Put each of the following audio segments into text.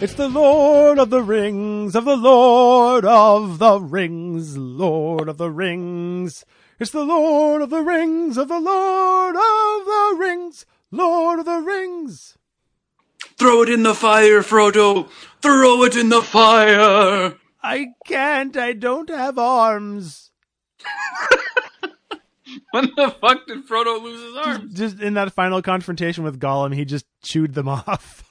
It's the Lord of the Rings, of the Lord of the Rings, Lord of the Rings. It's the Lord of the Rings, of the Lord of the Rings, Lord of the Rings. Throw it in the fire, Frodo. Throw it in the fire. I can't. I don't have arms. When the fuck did Frodo lose his arms? Just in that final confrontation with Gollum, he just chewed them off.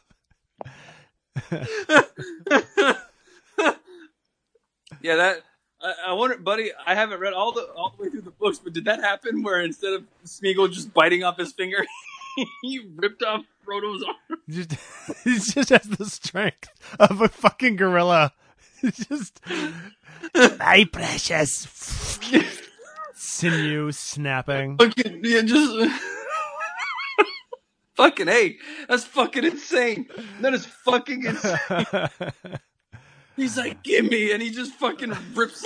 Yeah, that I wonder, buddy. I haven't read all the way through the books, but did that happen where instead of Smeagol just biting off his finger, he ripped off Frodo's arm? He just has the strength of a fucking gorilla. Just my precious sinew snapping. Fucking yeah, just fucking hey, that's fucking insane. That is fucking insane. He's like, give me, and he just fucking rips.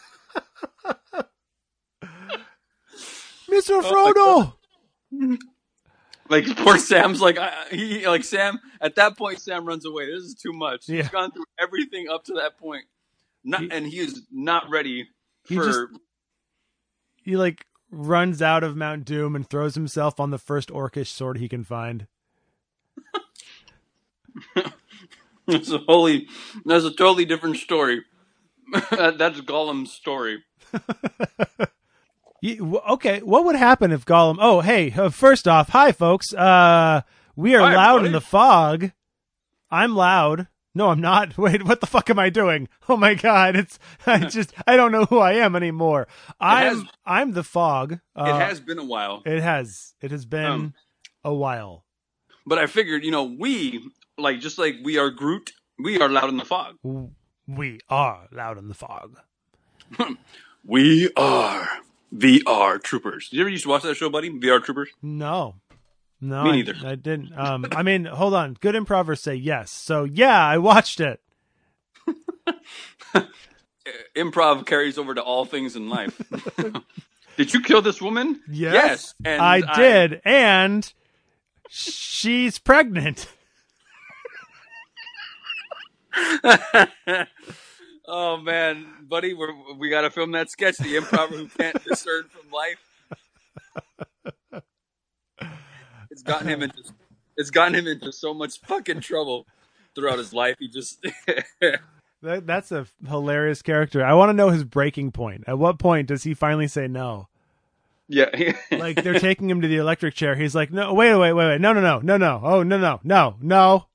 Mr. Frodo. Like poor Sam's like Sam. At that point, Sam runs away. This is too much. Yeah. He's gone through everything up to that point, and he is not ready for. He like runs out of Mount Doom and throws himself on the first orcish sword he can find. That's a totally different story. That's Gollum's story. Okay, what would happen if Gollum... Oh, hey, first off, hi, folks. We are Hi, loud everybody. in the fog. I'm loud. No, I'm not. Wait, what the fuck am I doing? Oh my god, I don't know who I am anymore. I'm the fog. It has been a while. It has been a while. But I figured, we, just like we are Groot, we are loud in the fog. We are loud in the fog. We are VR Troopers. Did you ever used to watch that show, buddy? VR Troopers? No, Me neither. I didn't. I mean, hold on. Good improvers say yes. So yeah, I watched it. Improv carries over to all things in life. Did you kill this woman? Yes. And I did. And she's pregnant. Oh man, buddy, we got to film that sketch. The improver who can't discern from life. It's gotten him into so much fucking trouble throughout his life. He just That's a hilarious character. I want to know his breaking point. At what point does he finally say no? yeah. Like they're taking him to the electric chair. He's like, no, wait. No. Oh, no.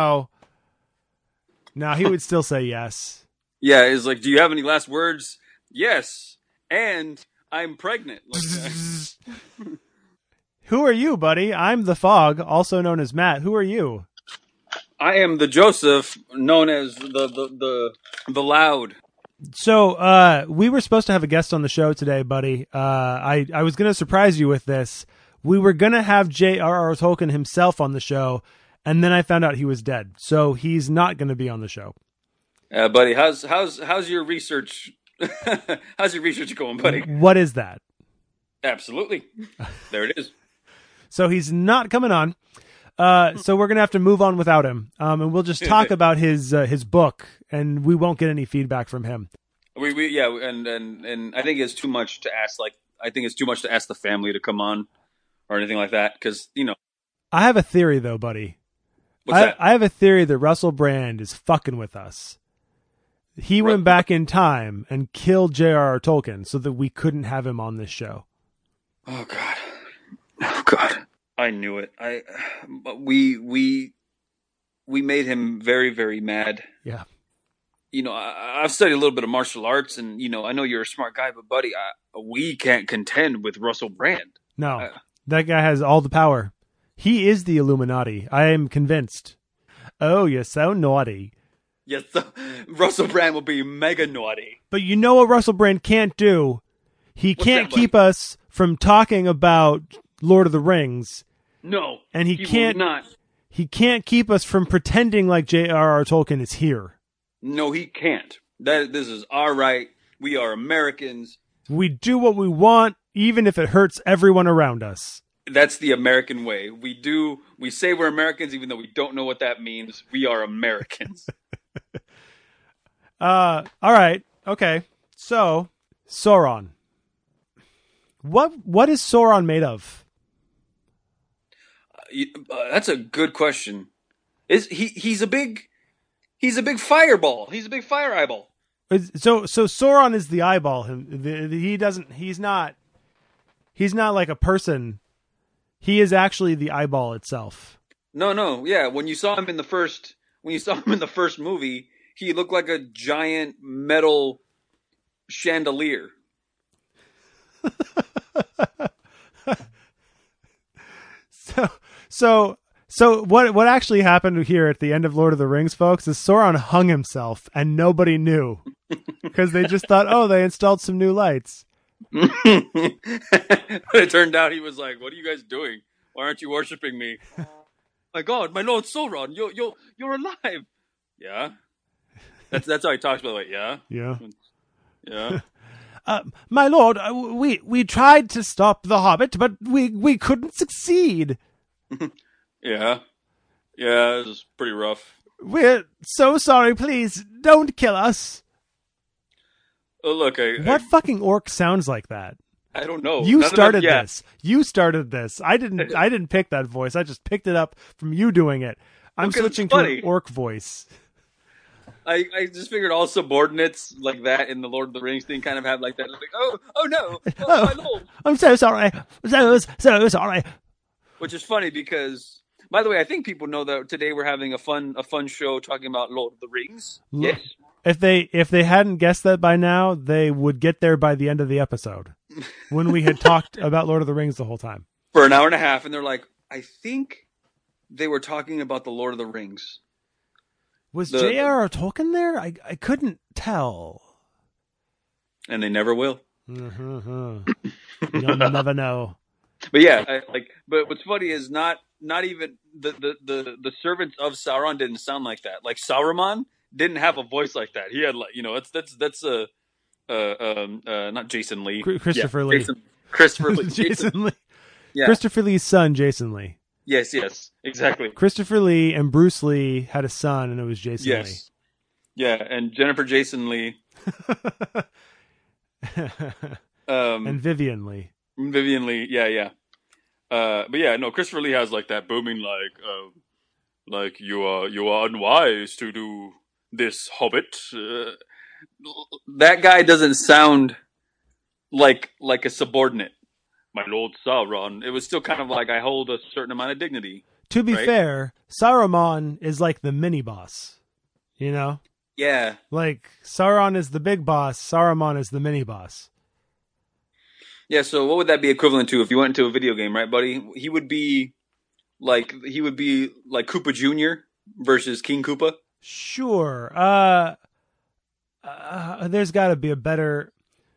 No, he would still say yes. Yeah, he's like, do you have any last words? Yes, and I'm pregnant. Like, Who are you, buddy? I'm the Fog, also known as Matt. Who are you? I am the Joseph, known as the Loud. So, we were supposed to have a guest on the show today, buddy. I was going to surprise you with this. We were going to have J.R.R. Tolkien himself on the show, and then I found out he was dead. So he's not going to be on the show. Buddy, how's your research? How's your research going, buddy? What is that? Absolutely. There it is. So he's not coming on. So we're going to have to move on without him. And we'll just talk about his book, and we won't get any feedback from him. And I think it's too much to ask. I think it's too much to ask the family to come on or anything like that. Because I have a theory, though, buddy. What's that? I have a theory that Russell Brand is fucking with us. He went back in time and killed J.R.R. Tolkien so that we couldn't have him on this show. Oh God! I knew it. We made him very, very mad. Yeah. I've studied a little bit of martial arts, and I know you're a smart guy, but buddy, we can't contend with Russell Brand. No, that guy has all the power. He is the Illuminati. I am convinced. Oh, you're so naughty. Yes, Russell Brand will be mega naughty. But you know what Russell Brand can't do? He can't keep us from talking about Lord of the Rings. No, and he can't. Will not. He can't keep us from pretending like J.R.R. Tolkien is here. No, he can't. This is our right. We are Americans. We do what we want, even if it hurts everyone around us. That's the American way. We say we're Americans even though we don't know what that means. We are Americans. All right. Okay. So, Sauron. What is Sauron made of? That's a good question. He's a big fireball. He's a big fire eyeball. So Sauron is the eyeball. He's not like a person. He is actually the eyeball itself. No, yeah. When you saw him in the first movie, he looked like a giant metal chandelier. So what actually happened here at the end of Lord of the Rings, folks, is Sauron hung himself and nobody knew because they just thought, oh, they installed some new lights. But it turned out he was like, "What are you guys doing? Why aren't you worshiping me?" My God, my Lord Sauron, you're alive. Yeah, that's how he talks. By the way, yeah. My Lord, we tried to stop the Hobbit, but we couldn't succeed. Yeah, it was pretty rough. We're so sorry. Please don't kill us. Oh, look, what fucking orc sounds like that? I don't know. You started this. You started this. I didn't pick that voice. I just picked it up from you doing it. I'm switching to an orc voice. I just figured all subordinates like that in the Lord of the Rings thing kind of have like that. Like, oh no, my Lord. I'm so sorry. So sorry. Which is funny because, by the way, I think people know that today we're having a fun show talking about Lord of the Rings. Yes. If they hadn't guessed that by now, they would get there by the end of the episode when we had talked about Lord of the Rings the whole time for an hour and a half, and they're like, I think they were talking about the Lord of the Rings. Was J.R.R. Tolkien there? I couldn't tell. And they never will. You'll never know. But yeah, but what's funny is not even the servants of Sauron didn't sound like that. Like Saruman didn't have a voice like that. He had that's not Jason Lee. Christopher Lee. Christopher Lee. Jason Lee. Yeah. Christopher Lee's son, Jason Lee. Yes, exactly. Christopher Lee and Bruce Lee had a son, and it was Jason Lee. Yeah, and Jennifer Jason Lee. And Vivian Lee. Vivian Lee, yeah. But yeah, no, Christopher Lee has like that booming like you are unwise to do this, Hobbit. That guy doesn't sound like a subordinate. My Lord Sauron. It was still kind of like I hold a certain amount of dignity. To be fair, Saruman is like the mini boss. You know? Yeah. Like Sauron is the big boss, Saruman is the mini boss. Yeah, so what would that be equivalent to if you went into a video game, right, buddy? He would be like Koopa Jr. versus King Koopa? Sure. There's got to be a better...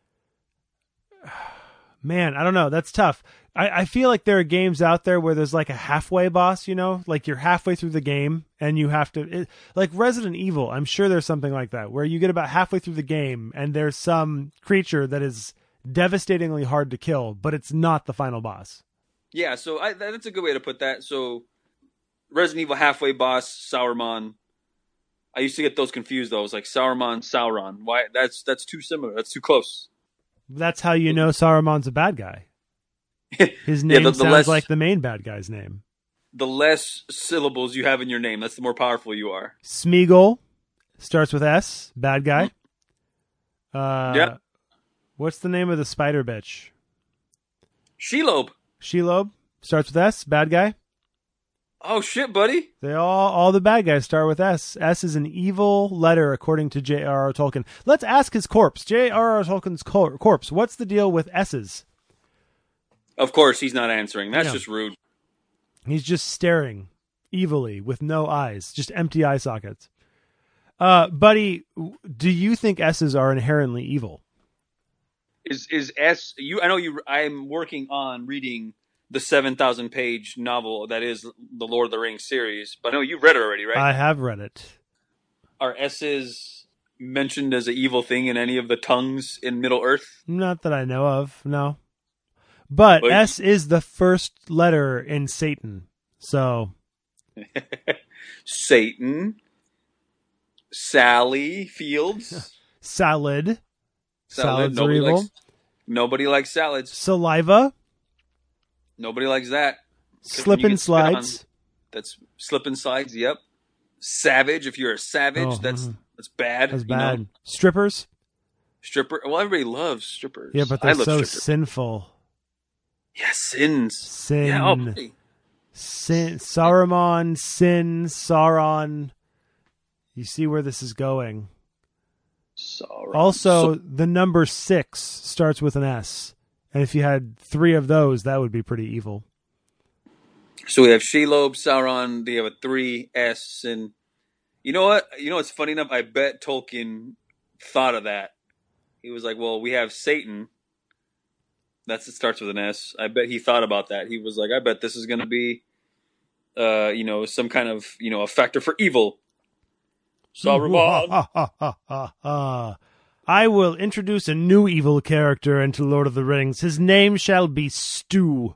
Man, I don't know. That's tough. I feel like there are games out there where there's like a halfway boss, you know? Like you're halfway through the game and you have to... like Resident Evil, I'm sure there's something like that, where you get about halfway through the game and there's some creature that is devastatingly hard to kill, but it's not the final boss. Yeah, so that's a good way to put that. So Resident Evil halfway boss, Sauron. I used to get those confused though. I was like Sauron. Why? That's too similar. That's too close. That's how you know Saruman's a bad guy. His name sounds like the main bad guy's name. The less syllables you have in your name, that's the more powerful you are. Smeagol starts with S, bad guy. Yeah. What's the name of the spider bitch? Shelob. Shelob starts with S, bad guy. Oh shit, buddy! They all the bad guys start with S. S is an evil letter, according to J.R.R. Tolkien. Let's ask his corpse. J.R.R. Tolkien's corpse. What's the deal with S's? Of course, he's not answering. That's just rude. He's just staring evilly with no eyes, just empty eye sockets. Buddy, do you think S's are inherently evil? Is S? I know you. I'm working on reading the 7,000 page novel that is the Lord of the Rings series, but I know you've read it already, right? I have read it. Are S's mentioned as an evil thing in any of the tongues in Middle Earth? Not that I know of, no. But Like- S is the first letter in Satan. So Satan, Sally Fields, salad. salad. Salads are evil. Nobody likes salads. Saliva. Nobody likes that. 'Cause when Slip you and get spit on, slides. that's slip and slides. Yep. Savage. If you're a savage, Oh, that's mhm. bad. That's you bad. know? Strippers. Stripper. Well, everybody loves strippers. Yeah, but I they're love so strippers. sinful. Yeah, sins. Sin. Yeah. Oh, buddy. Sin. Saruman. Sin. Sauron. You see where this is going. Sorry. Also, the number 6 starts with an S. And if you had 3 of those, that would be pretty evil. So we have Shelob, Sauron. They have a 3S, and you know what? You know what's funny enough? I bet Tolkien thought of that. He was like, "Well, we have Satan. It starts with an S. I bet he thought about that. He was like, I bet this is going to be, some kind of, a factor for evil. Saruman. I will introduce a new evil character into Lord of the Rings. His name shall be Stu.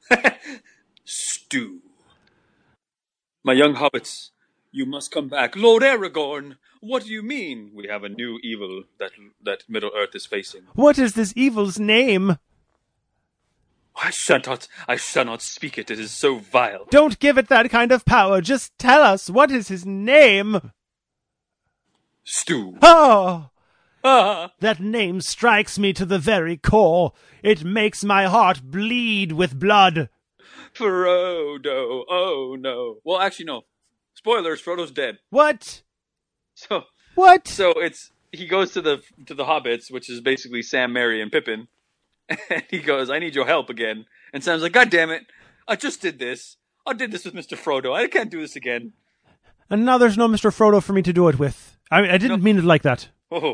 Stew. My young hobbits, you must come back. Lord Aragorn, what do you mean? We have a new evil that Middle Earth is facing. What is this evil's name? I shall not speak it. It is so vile. Don't give it that kind of power. Just tell us, what is his name? Stew. Oh, Ah. that name strikes me to the very core. It makes my heart bleed with blood. Frodo. Oh no. Well, actually, no. Spoilers. Frodo's dead. What? So What? he goes to the hobbits, which is basically Sam, Merry, and Pippin, and he goes, "I need your help again." And Sam's like, "God damn it! I just did this. I did this with Mr. Frodo. I can't do this again." And now there's no Mr. Frodo for me to do it with. I didn't mean it like that. Oh,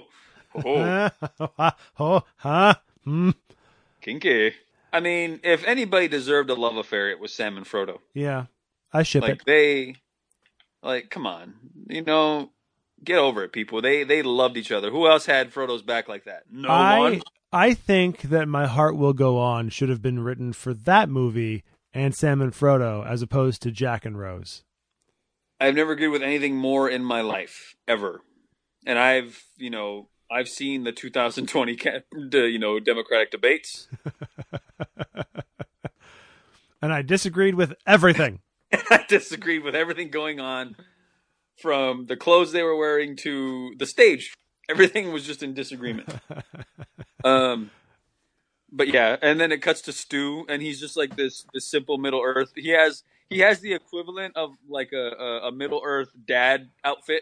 kinky. I mean, if anybody deserved a love affair, it was Sam and Frodo. Yeah, I ship it. Come on, get over it, people. They loved each other. Who else had Frodo's back like that? No one. I think that My Heart Will Go On should have been written for that movie and Sam and Frodo as opposed to Jack and Rose. I've never agreed with anything more in my life ever, and I've seen the 2020 Democratic debates. And I disagreed with everything. I disagreed with everything going on, from the clothes they were wearing to the stage. Everything was just in disagreement. But yeah, and then it cuts to Stu, and he's just like this simple Middle Earth. He has the equivalent of like a Middle Earth dad outfit,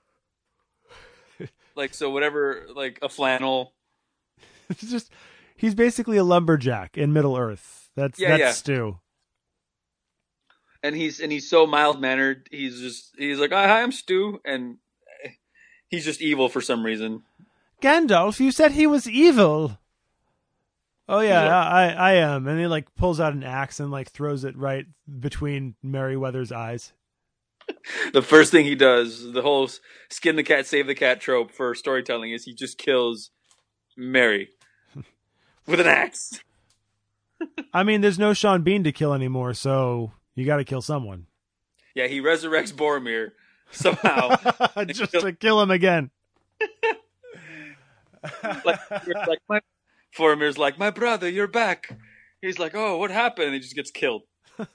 like a flannel. It's just he's basically a lumberjack in Middle Earth. That's Stu. And he's so mild mannered. He's like, "Hi, I'm Stu," and he's just evil for some reason. Gandalf, you said he was evil. Oh yeah, I am. And he like pulls out an axe and like throws it right between Merryweather's eyes. The first thing he does, the whole skin the cat, save the cat trope for storytelling, is he just kills Merry with an axe. I mean, there's no Sean Bean to kill anymore, so you got to kill someone. Yeah, he resurrects Boromir somehow. Just to kill him again. Boromir's like, "My brother, you're back." He's like, "Oh, what happened?" And he just gets killed.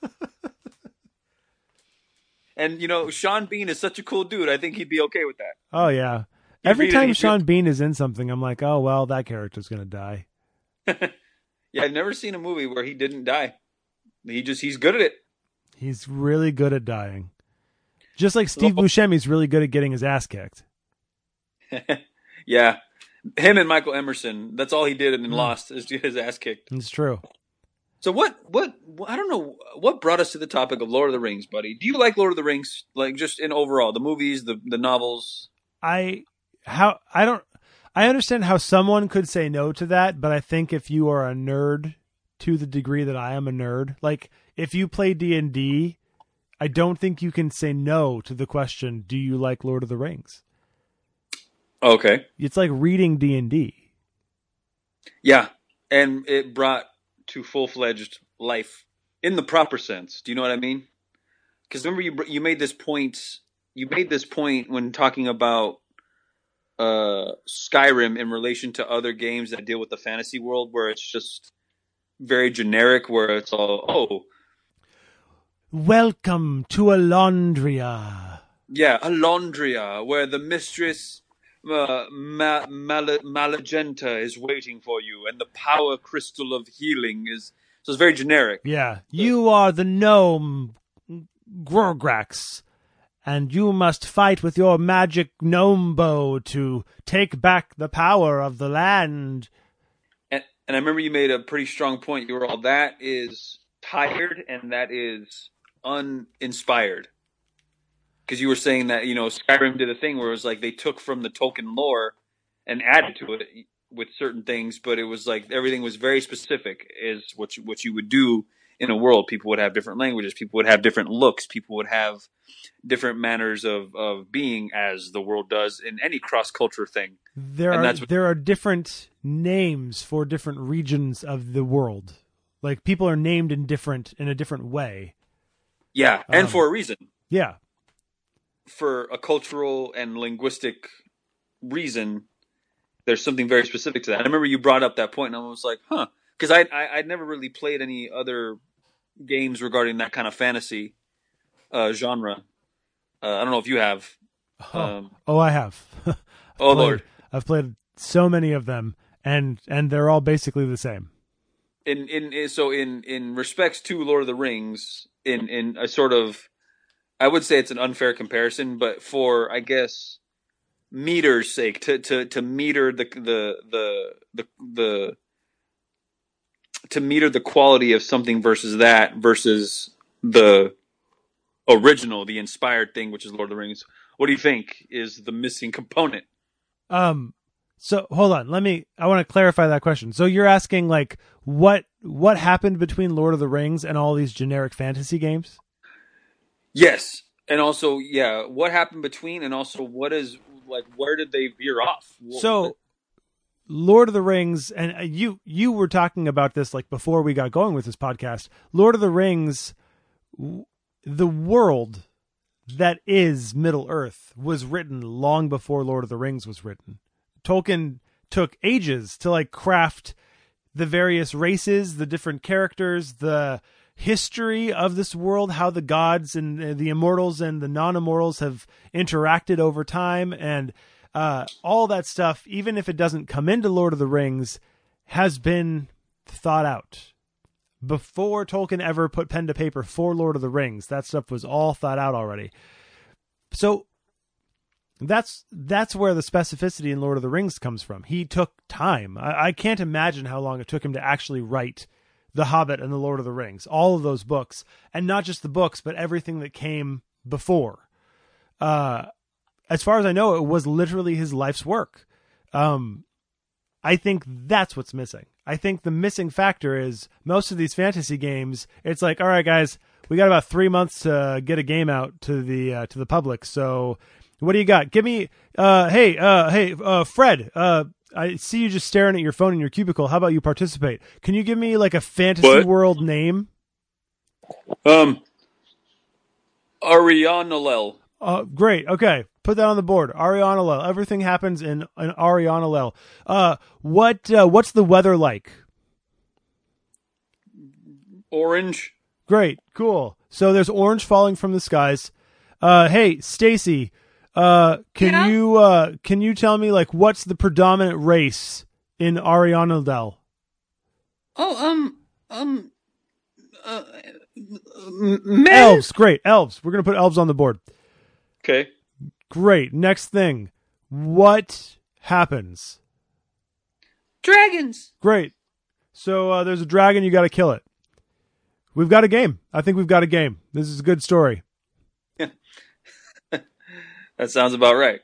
And Sean Bean is such a cool dude. I think he'd be okay with that. Oh yeah. Every time Sean Bean is in something, I'm like, oh well, that character's gonna die. Yeah, I've never seen a movie where he didn't die. He's good at it. He's really good at dying. Just like Steve Buscemi's really good at getting his ass kicked. Yeah. Him and Michael Emerson, that's all he did in Lost, is get his ass kicked. It's true. So what I don't know, what brought us to the topic of Lord of the Rings, buddy? Do you like Lord of the Rings, like just in overall, the movies, the novels? I understand how someone could say no to that, but I think if you are a nerd to the degree that I am a nerd, like if you play D&D, I don't think you can say no to the question, do you like Lord of the Rings? Okay. It's like reading D&D. Yeah, and it brought to full-fledged life in the proper sense. Do you know what I mean? Because remember, you made this point. You made this point when talking about Skyrim in relation to other games that deal with the fantasy world, where it's just very generic, where it's all, oh, welcome to Alondria. yeah, Alondria, where the mistress Malagenta is waiting for you, and the power crystal of healing is. So it's very generic. Yeah, you are the gnome Grograx, and you must fight with your magic gnome bow to take back the power of the land. And I remember you made a pretty strong point. You were all, that is tired and that is uninspired. Because you were saying that, Skyrim did a thing where it was like they took from the Tolkien lore and added to it with certain things, but it was like everything was very specific, is what you would do in a world. People would have different languages, people would have different looks, people would have different manners of being, as the world does in any cross-culture thing. There are different names for different regions of the world. Like, people are named in a different way. Yeah, and for a reason. Yeah. For a cultural and linguistic reason, there's something very specific to that. I remember you brought up that point, and I was like, huh. Because I'd never really played any other games regarding that kind of fantasy genre. I don't know if you have. I have. Lord. I've played so many of them, and they're all basically the same. In respects to Lord of the Rings, in a sort of, I would say it's an unfair comparison, but for, I guess, meter's sake, to meter to meter the quality of something versus the original, the inspired thing, which is Lord of the Rings. What do you think is the missing component? So hold on, I want to clarify that question. So you're asking, like, what happened between Lord of the Rings and all these generic fantasy games? Yes. And also, yeah, what happened between, and also what is, like, where did they veer off? So Lord of the Rings, and you were talking about this, like, before we got going with this podcast. Lord of the Rings, the world that is Middle-earth was written long before Lord of the Rings was written. Tolkien took ages to, like, craft the various races, the different characters, the history of this world, how the gods and the immortals and the non-immortals have interacted over time, and all that stuff, even if it doesn't come into Lord of the Rings, has been thought out. Before Tolkien ever put pen to paper for Lord of the Rings, that stuff was all thought out already. So that's where the specificity in Lord of the Rings comes from. He took time. I can't imagine how long it took him to actually write The Hobbit and The Lord of the Rings, all of those books, and not just the books, but everything that came before. As far as I know, it was literally his life's work. I think that's what's missing. I think the missing factor is most of these fantasy games, it's like, all right, guys, we got about 3 months to get a game out to the public. So what do you got? Give me, hey, Fred, I see you just staring at your phone in your cubicle. How about you participate? Can you give me, like, a fantasy world name? Arianalel. Great. Okay. Put that on the board. Arianalel. Everything happens in Arianalel. What's the weather like? Orange. Great. Cool. So there's orange falling from the skies. Hey, Stacy, can you tell me, like, what's the predominant race in Arianalel? Elves. Great. Elves. We're going to put elves on the board. Okay. Great. Next thing. What happens? Dragons. Great. So there's a dragon. You got to kill it. We've got a game. I think we've got a game. This is a good story. That sounds about right.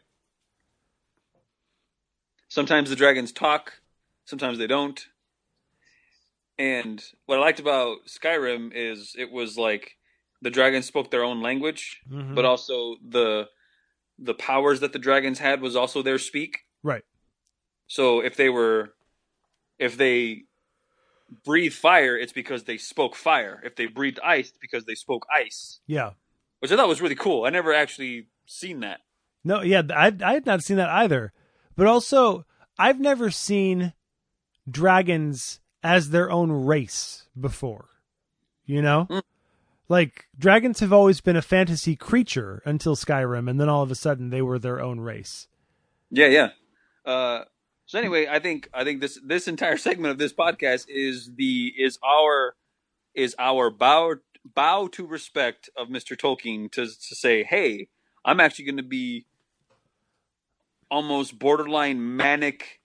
Sometimes the dragons talk. Sometimes they don't. And what I liked about Skyrim is it was like the dragons spoke their own language, but also the powers that the dragons had was also their speak. Right. So if they breathe fire, it's because they spoke fire. If they breathed ice, it's because they spoke ice. Yeah. Which I thought was really cool. I never actually seen that. No, yeah, I had not seen that either. But also, I've never seen dragons as their own race before. You know? Like, dragons have always been a fantasy creature until Skyrim, and then all of a sudden they were their own race. Yeah. So anyway, I think this entire segment of this podcast is our bow to respect of Mr. Tolkien to say, hey, I'm actually going to be almost borderline manic,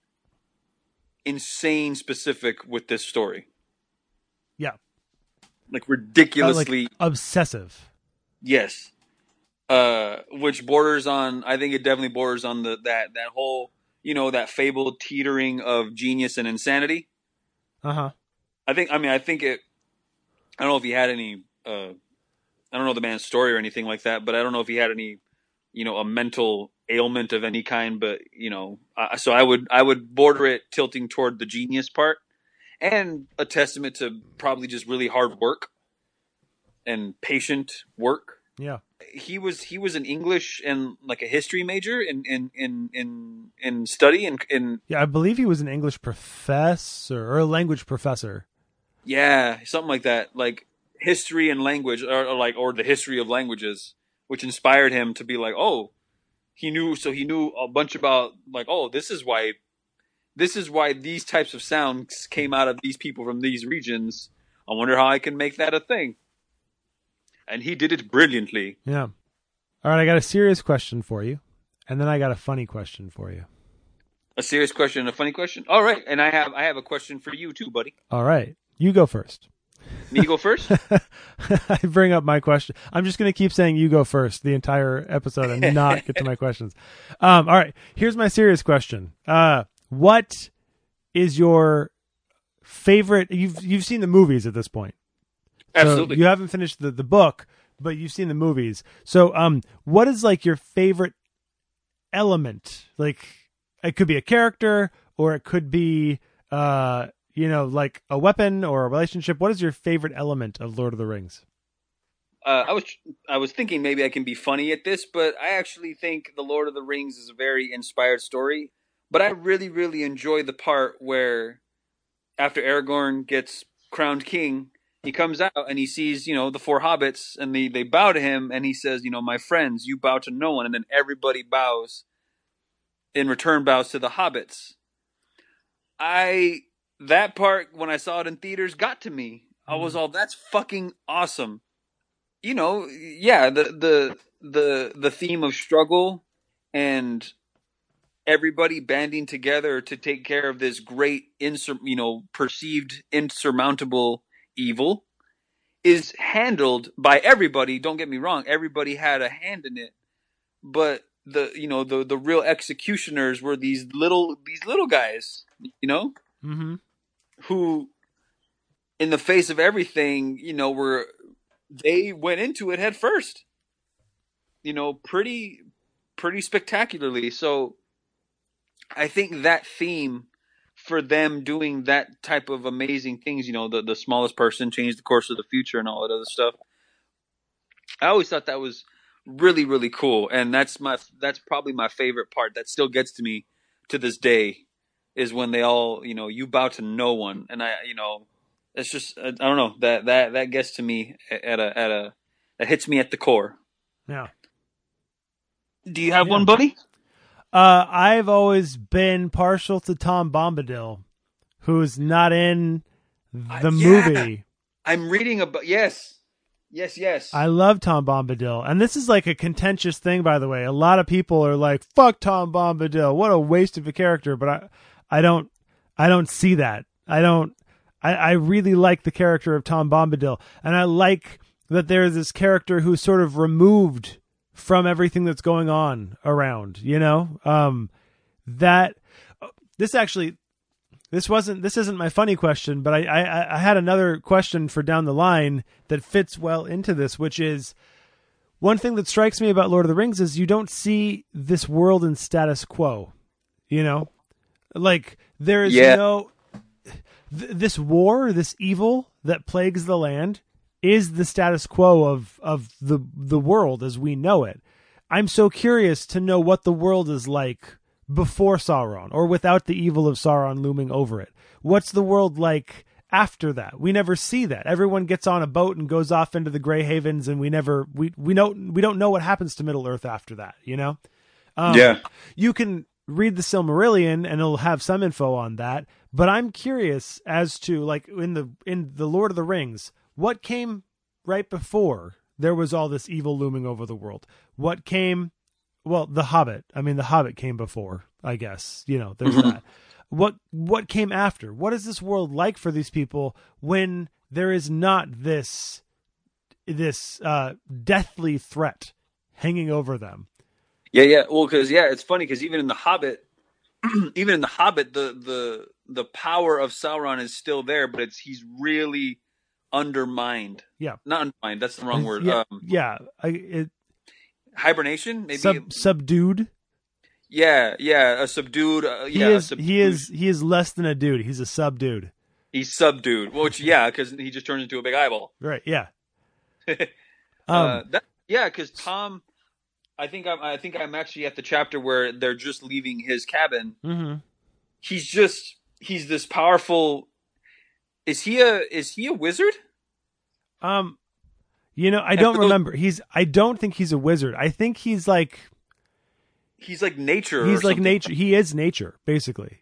insane specific with this story. Yeah. Like ridiculously like obsessive. Yes. Which borders on, I think it definitely borders on that whole, that fabled teetering of genius and insanity. Uh-huh. I think it, I don't know if he had any, I don't know the man's story or anything like that, but I don't know if he had any, a mental ailment of any kind, but, so I would border it tilting toward the genius part, and a testament to probably just really hard work and patient work. Yeah. He was an English and like a history major in study and yeah, I believe he was an English professor or a language professor. Yeah, something like that, like history and language, or the history of languages, which inspired him to be like, oh, he knew a bunch about like, oh, this is why these types of sounds came out of these people from these regions. I wonder how I can make that a thing. And he did it brilliantly. Yeah. All right, I got a serious question for you, and then I got a funny question for you. A serious question and a funny question? All right, and I have a question for you too, buddy. All right. You go first. Me go first? I bring up my question. I'm just going to keep saying you go first the entire episode and not get to my questions. All right. Here's my serious question. What is your favorite? You've seen the movies at this point. Absolutely. So you haven't finished the book, but you've seen the movies. So what is like your favorite element? Like it could be a character or it could be like a weapon or a relationship. What is your favorite element of Lord of the Rings? I was thinking maybe I can be funny at this, but I actually think The Lord of the Rings is a very inspired story. But I really, really enjoy the part where after Aragorn gets crowned king, he comes out and he sees, the four hobbits, and they bow to him, and he says, my friends, you bow to no one. And then everybody bows, in return bows to the hobbits. That part, when I saw it in theaters, got to me. I was all, that's fucking awesome. Yeah, the theme of struggle and everybody banding together to take care of this great, perceived insurmountable evil is handled by everybody. Don't get me wrong, everybody had a hand in it, but the real executioners were these little guys, Mm-hmm. who, in the face of everything, they went into it head first, pretty spectacularly. So I think that theme for them doing that type of amazing things, the smallest person changed the course of the future and all that other stuff. I always thought that was really, really cool. And that's probably my favorite part that still gets to me to this day, is when they all, you bow to no one. And it's just, I don't know, that gets to me that hits me at the core. Yeah. Do you have one, buddy? I've always been partial to Tom Bombadil, who's not in the movie. I'm reading about, yes. I love Tom Bombadil. And this is like a contentious thing, by the way. A lot of people are like, fuck Tom Bombadil. What a waste of a character. But I don't see that. I really like the character of Tom Bombadil. And I like that there's this character who's sort of removed from everything that's going on around, this isn't my funny question, but I had another question for down the line that fits well into this, which is one thing that strikes me about Lord of the Rings is you don't see this world in status quo, like there is this war, this evil that plagues the land, is the status quo of the world as we know it. I'm so curious to know what the world is like before Sauron, or without the evil of Sauron looming over it. What's the world like after that? We never see that. Everyone gets on a boat and goes off into the Grey Havens, and we don't know what happens to Middle Earth after that. You know, you can read the Silmarillion and it'll have some info on that. But I'm curious as to, like, in the Lord of the Rings, what came right before there was all this evil looming over the world. What came? Well, The Hobbit. I mean, The Hobbit came before, I guess. You know, there's that. What came after? What is this world like for these people when there is not this deathly threat hanging over them? Yeah. Well, because it's funny because even in The Hobbit, the power of Sauron is still there, but he's really undermined. Yeah, not undermined. That's the wrong word. Hibernation, maybe subdued. Yeah, a subdued. He is less than a dude. He's a subdude. He's subdued. Which because he just turns into a big eyeball. Right. Yeah. Because Tom, I think I'm actually at the chapter where they're just leaving his cabin. Mm-hmm. He's this powerful. Is he a wizard? I don't remember. I don't think he's a wizard. I think he's like nature. He's like nature. He is nature, basically.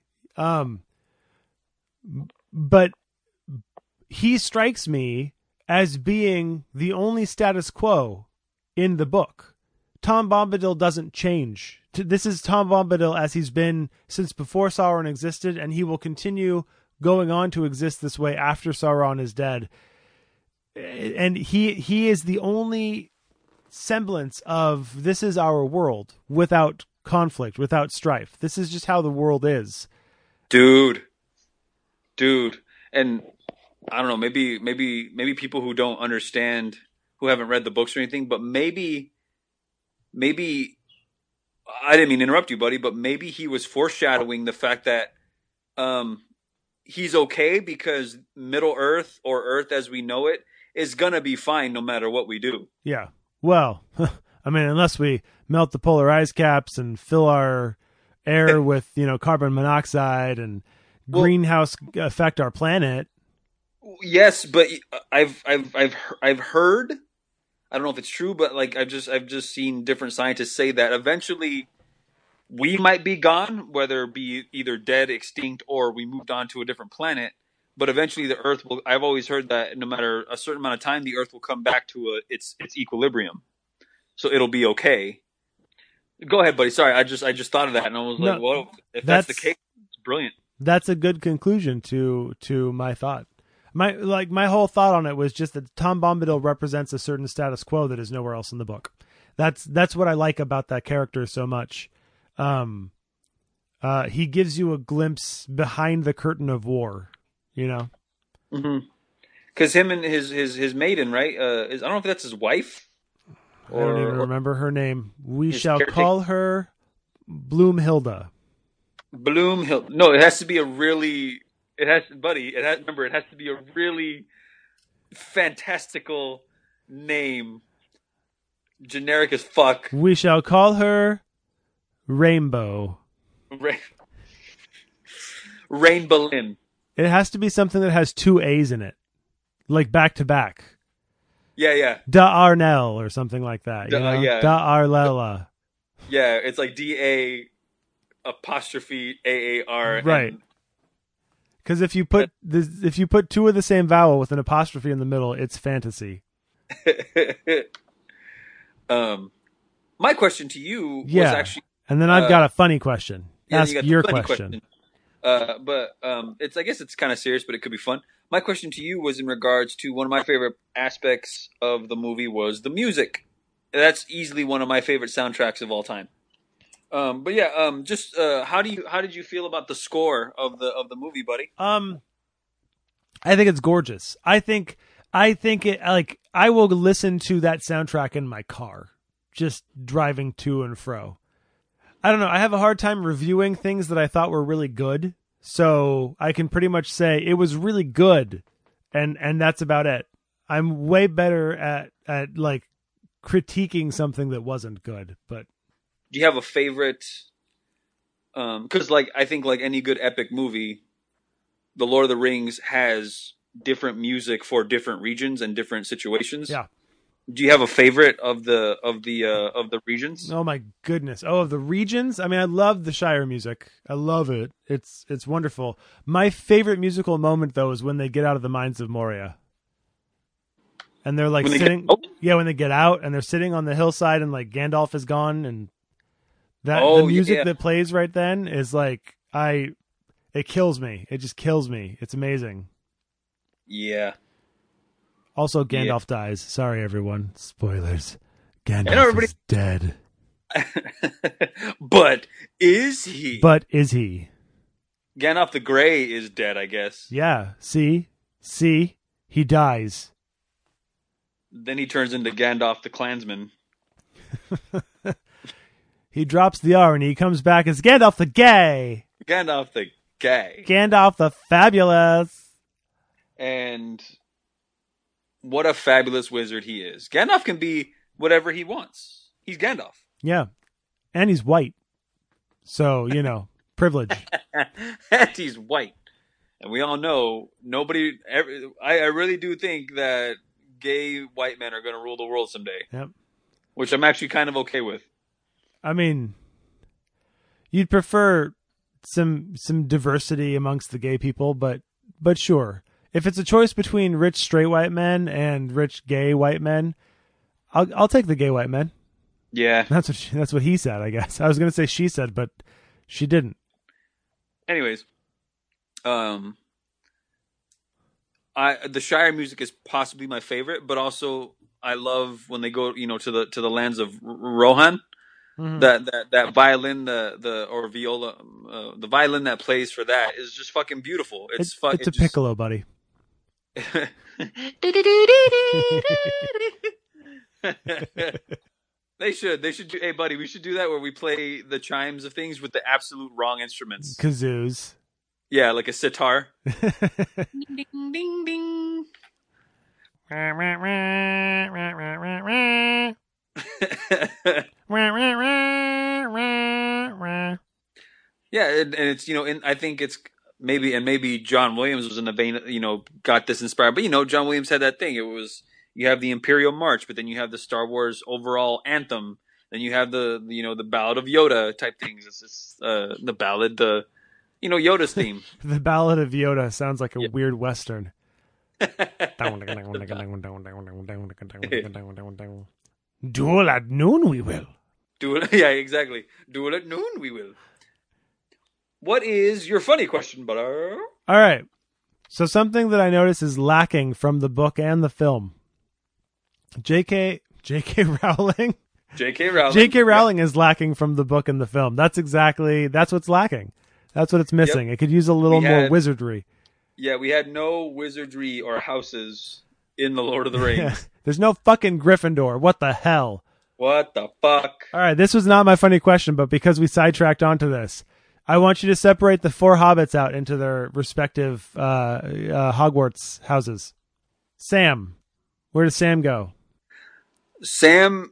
But he strikes me as being the only status quo in the book. Tom Bombadil doesn't change. This is Tom Bombadil as he's been since before Sauron existed, and he will continue going on to exist this way after Sauron is dead. And he is the only semblance of this is our world without conflict, without strife. This is just how the world is. Dude. And I don't know, maybe people who don't understand, who haven't read the books or anything, but maybe I didn't mean to interrupt you, buddy, but maybe he was foreshadowing the fact that he's okay because Middle Earth, or Earth as we know it, is gonna be fine no matter what we do. Yeah. Well, I mean, unless we melt the polar ice caps and fill our air with, carbon monoxide and greenhouse affect our planet. Yes, but I've heard, I don't know if it's true, but like I've just seen different scientists say that eventually we might be gone, whether it be either dead, extinct, or we moved on to a different planet. But eventually the Earth will, I've always heard that no matter a certain amount of time, the Earth will come back to its equilibrium. So it'll be okay. Go ahead, buddy. Sorry, I just thought of that, and I was like, well, if that's the case, it's brilliant. That's a good conclusion to my thought. My whole thought on it was just that Tom Bombadil represents a certain status quo that is nowhere else in the book. That's what I like about that character so much. He gives you a glimpse behind the curtain of war. Mm-hmm. Because him and his maiden, right? I don't know if that's his wife. I don't even remember her name. We shall call her Bloomhilda. Bloomhilda. No, it has to be a really. It has, buddy. It has to be a really fantastical name. Generic as fuck. We shall call her Rainbow. Rainbow Lynn. It has to be something that has two A's in it, like back to back. Yeah. Da Arnell or something like that. Yeah. Da Arlela. Yeah, it's like DA apostrophe AAR. Right. Because if you put two of the same vowel with an apostrophe in the middle, it's fantasy. My question to you was actually, and then I've got a funny question. Ask your question. But I guess it's kind of serious, but it could be fun. My question to you was in regards to one of my favorite aspects of the movie was the music. That's easily one of my favorite soundtracks of all time. But yeah, how did you feel about the score of the movie, buddy? I think it's gorgeous. I think it, like, I will listen to that soundtrack in my car, just driving to and fro. I don't know. I have a hard time reviewing things that I thought were really good so I can pretty much say it was really good, and that's about it. I'm way better at like critiquing something that wasn't good, but Do you have a favorite? Because like I think like any good epic movie, The Lord of the Rings has different music for different regions and different situations. yeah. Do you have a favorite of the regions? Oh my goodness. Oh, of the regions? I mean, I love the Shire music. I love it. It's wonderful. My favorite musical moment though is when they get out of the mines of Moria. And they're like When they sitting get out? yeah, when they get out and they're sitting on the hillside and like Gandalf is gone and that Oh, the music yeah. that plays right then is like it kills me. It just kills me. It's amazing. Yeah. Also Gandalf dies. Sorry everyone. Spoilers. Gandalf everybody- is dead. But is he? But is he? Gandalf the Grey is dead, I guess. Yeah. See? He dies. Then he turns into Gandalf the Klansman. He drops the R and he comes back as Gandalf the Gay. Gandalf the Gay. Gandalf the Fabulous. And what a fabulous wizard he is. Gandalf can be whatever he wants. He's Gandalf. Yeah. And he's white. So, you know, privilege. And he's white. And we all know I really do think that gay white men are going to rule the world someday. Yep. Which I'm actually kind of okay with. I mean, you'd prefer some diversity amongst the gay people, but sure. If it's a choice between rich straight white men and rich gay white men, I'll take the gay white men. Yeah. That's what he said, I guess. I was going to say she said, but she didn't. Anyways, the Shire music is possibly my favorite, but also I love when they go, to the lands of Rohan. Mhm. That violin, or viola, the violin that plays for that is just fucking beautiful. It's a piccolo, buddy. They should do. Hey, buddy, we should do that where we play the chimes of things with the absolute wrong instruments. Kazoos. Yeah, like a sitar. Ding ding ding ding. Yeah, and it's and I think it's maybe John Williams was in the vein, got this inspired. But John Williams had that thing. It was you have the Imperial March, but then you have the Star Wars overall anthem. Then you have the the Ballad of Yoda type things. It's just the ballad, Yoda's theme. The Ballad of Yoda sounds like a weird Western. Duel at noon we will. Yeah, exactly. Duel at noon we will. What is your funny question, butter? All right. So something that I notice is lacking from the book and the film. J.K. Rowling. J.K. Rowling. J.K. Rowling is lacking from the book and the film. That's what's lacking. That's what it's missing. Yep. It could use a little more wizardry. Yeah, we had no wizardry or houses in The Lord of the Rings. There's no fucking Gryffindor. What the hell? What the fuck? All right, this was not my funny question, but because we sidetracked onto this, I want you to separate the 4 hobbits out into their respective Hogwarts houses. Sam. Where does Sam go? Sam,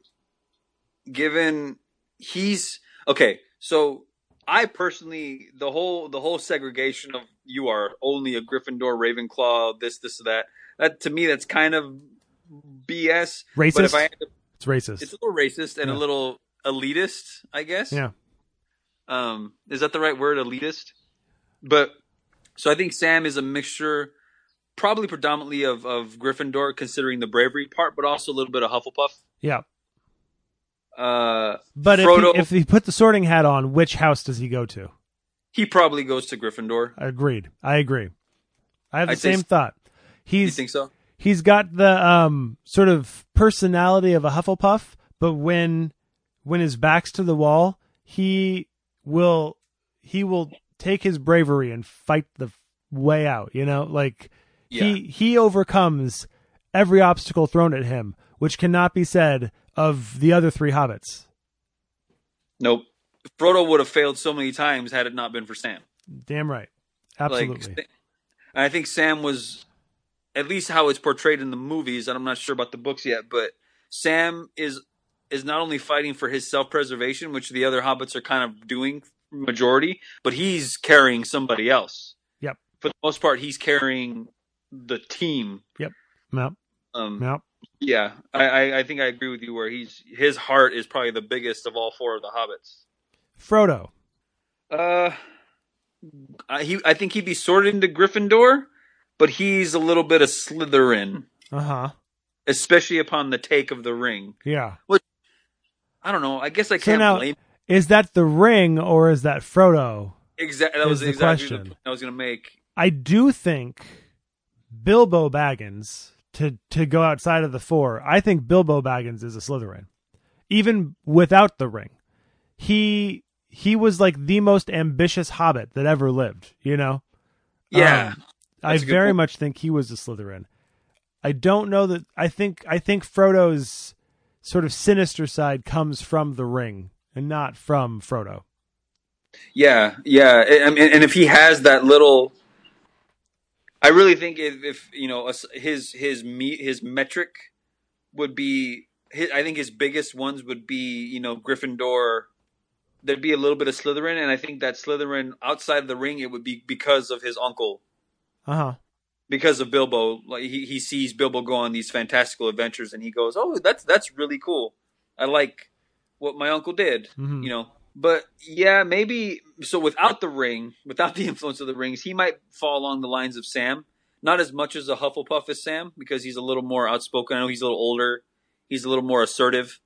he's okay. So I personally, the whole segregation of you are only a Gryffindor, Ravenclaw, this, that. That to me, that's kind of BS. Racist. But if I had to, it's racist. it's a little racist and a little elitist, I guess. Yeah. Is that the right word, elitist? But so I think Sam is a mixture, probably predominantly of Gryffindor, considering the bravery part, but also a little bit of Hufflepuff. Yeah. But Frodo, if he put the Sorting Hat on, which house does he go to? He probably goes to Gryffindor. Agreed. I agree. I have the I'd say same thought. You think so? He's got the sort of personality of a Hufflepuff, but when his back's to the wall, he will take his bravery and fight the way out. He overcomes every obstacle thrown at him, which cannot be said of the other 3 hobbits. Nope. Frodo would have failed so many times had it not been for Sam. Damn right. Absolutely. Like, and I think Sam was, at least how it's portrayed in the movies, and I'm not sure about the books yet, but Sam is not only fighting for his self-preservation, which the other hobbits are kind of doing majority, but he's carrying somebody else. Yep. For the most part, he's carrying the team. Yep. Yep. Yep. Yeah, I think I agree with you where his heart is probably the biggest of all four of the hobbits. Frodo. I think he'd be sorted into Gryffindor, but he's a little bit of Slytherin. Uh-huh. Especially upon the take of the ring. Yeah. Which, I don't know. I guess I can't blame. Is that the ring or is that Frodo? Exactly. That was exactly the point I was going to make. I do think Bilbo Baggins, to go outside of the four, I think Bilbo Baggins is a Slytherin. Even without the ring. He was like the most ambitious hobbit that ever lived, you know? Yeah. I very much think he was a Slytherin. I don't know that. I think Frodo's sort of sinister side comes from the ring and not from Frodo. Yeah. I mean, and if he has that little, I really think if you know his metric would be, I think his biggest ones would be Gryffindor. There'd be a little bit of Slytherin, and I think that Slytherin outside of the ring, it would be because of his uncle. Because of Bilbo. Like he sees Bilbo go on these fantastical adventures, and he goes, "Oh, that's really cool. I like what my uncle did." Mm-hmm. But yeah, maybe so. Without the ring, without the influence of the rings, he might fall along the lines of Sam. Not as much as a Hufflepuff as Sam, because he's a little more outspoken. I know he's a little older. He's a little more assertive.